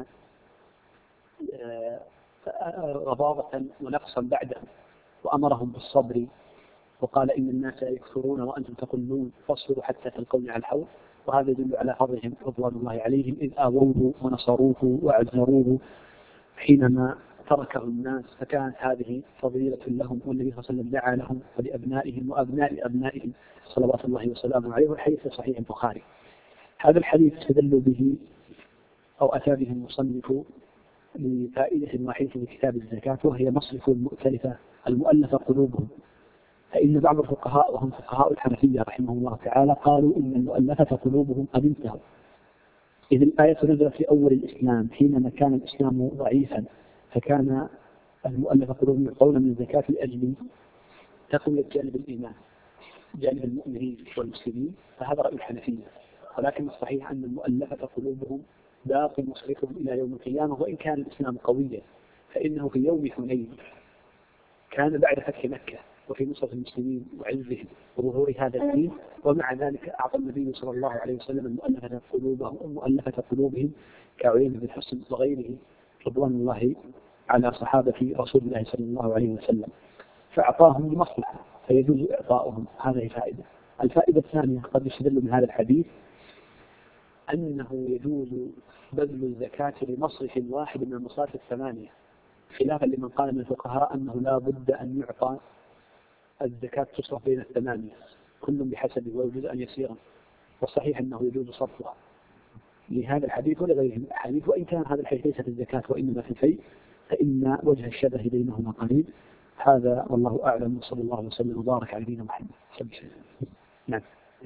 غضاضة ونقصا بعده، وأمرهم بالصبر، وقال إن الناس يكثرون وأنتم تقلون فاصبروا حتى تلقوني على الحوض. وهذا يدل على فضلهم رضوان الله عليهم إذ آووه ونصروه وعزروه حينما تركه الناس، فكانت هذه فضيلة لهم، والنبي صلى الله عليه وسلم دعا لهم ولأبنائهم وأبناء أبنائهم صلوات الله وسلامه عليه، والحديث في صحيح البخاري. هذا الحديث استدل به أو أتى به المصنف لفائدة واحدة في كتاب الزكاة، وهي مصرف المؤتلفة المؤلفة قلوبهم. فإن بعض الفقهاء وهم فقهاء الحنفية رحمهم الله تعالى قالوا إن المؤلفة قلوبهم قد انتهوا، إذ الآية نزلت في أول الإسلام حينما كان الإسلام ضعيفا، فكان المؤلفة قلوبهم يعطون من الزكاة لأجل تقوية جانب الإيمان، جانب المؤمنين والمسلمين. فهذا رأي الحنفية، ولكن الصحيح أن المؤلفة قلوبهم باق مصرفهم إلى يوم القيامة، وإن كان الإسلام قويا. فإنه في يوم حنين كان بعد فتح مكة وفي نصرة المسلمين وعزهم وظهور هذا الدين، ومع ذلك أعطى النبي صلى الله عليه وسلم المؤلفة قلوبهم كعيين بن حصن وغيره رضوان الله على صحابة رسول الله صلى الله عليه وسلم، فأعطاهم لمصلحة فيجوز إعطاؤهم. هذه فائدة. الفائدة الثانية قد يستدل من هذا الحديث أنه يجوز بذل الزكاة لمصرف واحد من المصارف الثمانية، خلافا لمن قال من الفقهاء أنه لا بد أن يعطى الزكاة تصرف بين الثمانية كل بحسبه ويجوز أن يسيرا، والصحيح أنه يجوز صرفها لهذا الحديث ولغيره من الأحاديث. وإن كان هذا الحديث ليس في الزكاة وإنما في الفيء، فإن وجه الشبه بينهما قريب. هذا والله أعلم، وصلى الله وسلم وبارك على نبينا محمد. نعم.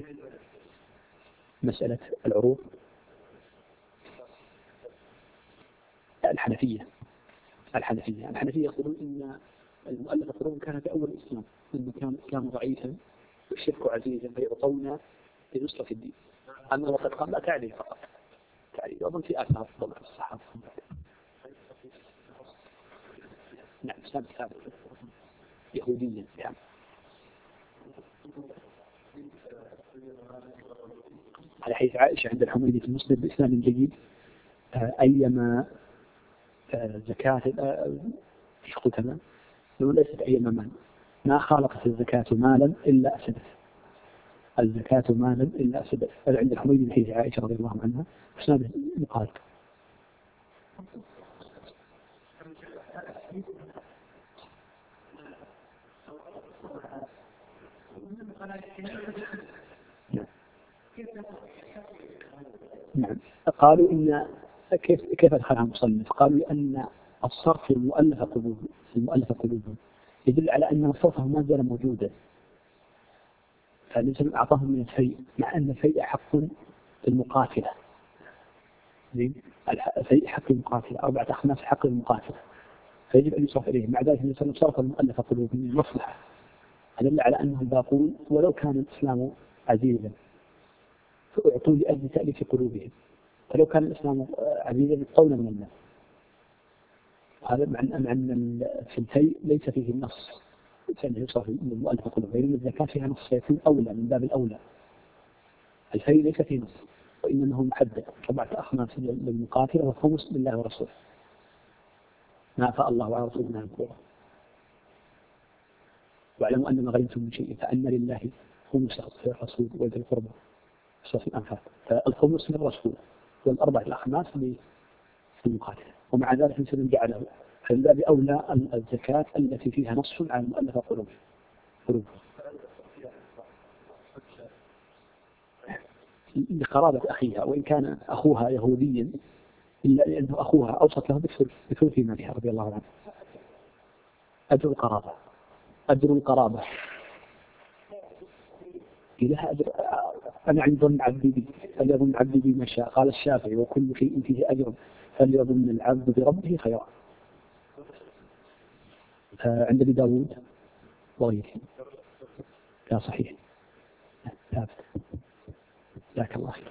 مسألة العروض الحنفية يقولون إن المؤلفة قلوبهم كان في أول الإسلام، إنه كان الإسلام ضعيفا والشرك عزيزا فيعطون لنصرة الدين. أما وقد قام لا تعليل فقط، تعليل أظن في آثار طبعا الصحابة. نعم إسلام ثابت يهوديا يعني. على حيث عائشة عند الحميدي في المسلم بإسلام جيد أيما زكاة تمام، لو ليست أيما مال ما خالقت الزكاة مالا إلا أسدت، الزكاة مالا إلا أسدت. هذا عند الحميدي من حيث عائشة رضي الله عنها إسناد مقال. نعم. قالوا إن كيف أدخلها المصنف؟ قالوا لأن الصرف المؤلفة قلوبهم يدل على أن صرفهم ما زال موجودا، فالنبي أعطاهم من الفيء، مع أن الفيء حق المقاتلة، الفيء حق المقاتلة 4 أخماس حق المقاتلة، فيجب أن يصرف إليهم. مع ذلك النبي صرف المؤلفة قلوبهم للمصلحة، دل على أنهم باقون ولو كان الإسلام عزيزا فأعطوا لأجل تأليف قلوبهم، فلو كان الإسلام عزيزا قولا من الناس. هذا مع أن في الفيء ليس فيه النص فإنه يصرف المؤلفة قلوبهم، لأن الزكاة فيها نص فيكون أولى من باب الأولى. الفيء ليس فيه نص، وإنه محدد 4 أخماس للمقاتل والخمس لله ورسوله ما أفاء الله على رسوله من القرى. واعلموا أن ما غنمتم من شيء فأن لله خمسه في الرسول وذي القربى سورة الأنفال. فالخمس للرسول وال4 الأخماس للمقاتل. ومع ذلك مثل جعله فمن باب أولى الزكاة التي فيها نص على المؤلفة قلوبهم لقرابة أخيها وإن كان أخوها يهوديا إلا أنه أخوها أوصت له بثلث مالها رضي الله عنه. أجر القرابة لها أجر. أنا عند ظن عبدي بي فليظن عبدي بي ما شاء. قال الشافعي وكل شيء فيه أجر فليظن العبد بربه خيرا. عند أبي داود وغيره لا صحيح ثابت. جزاك الله خير.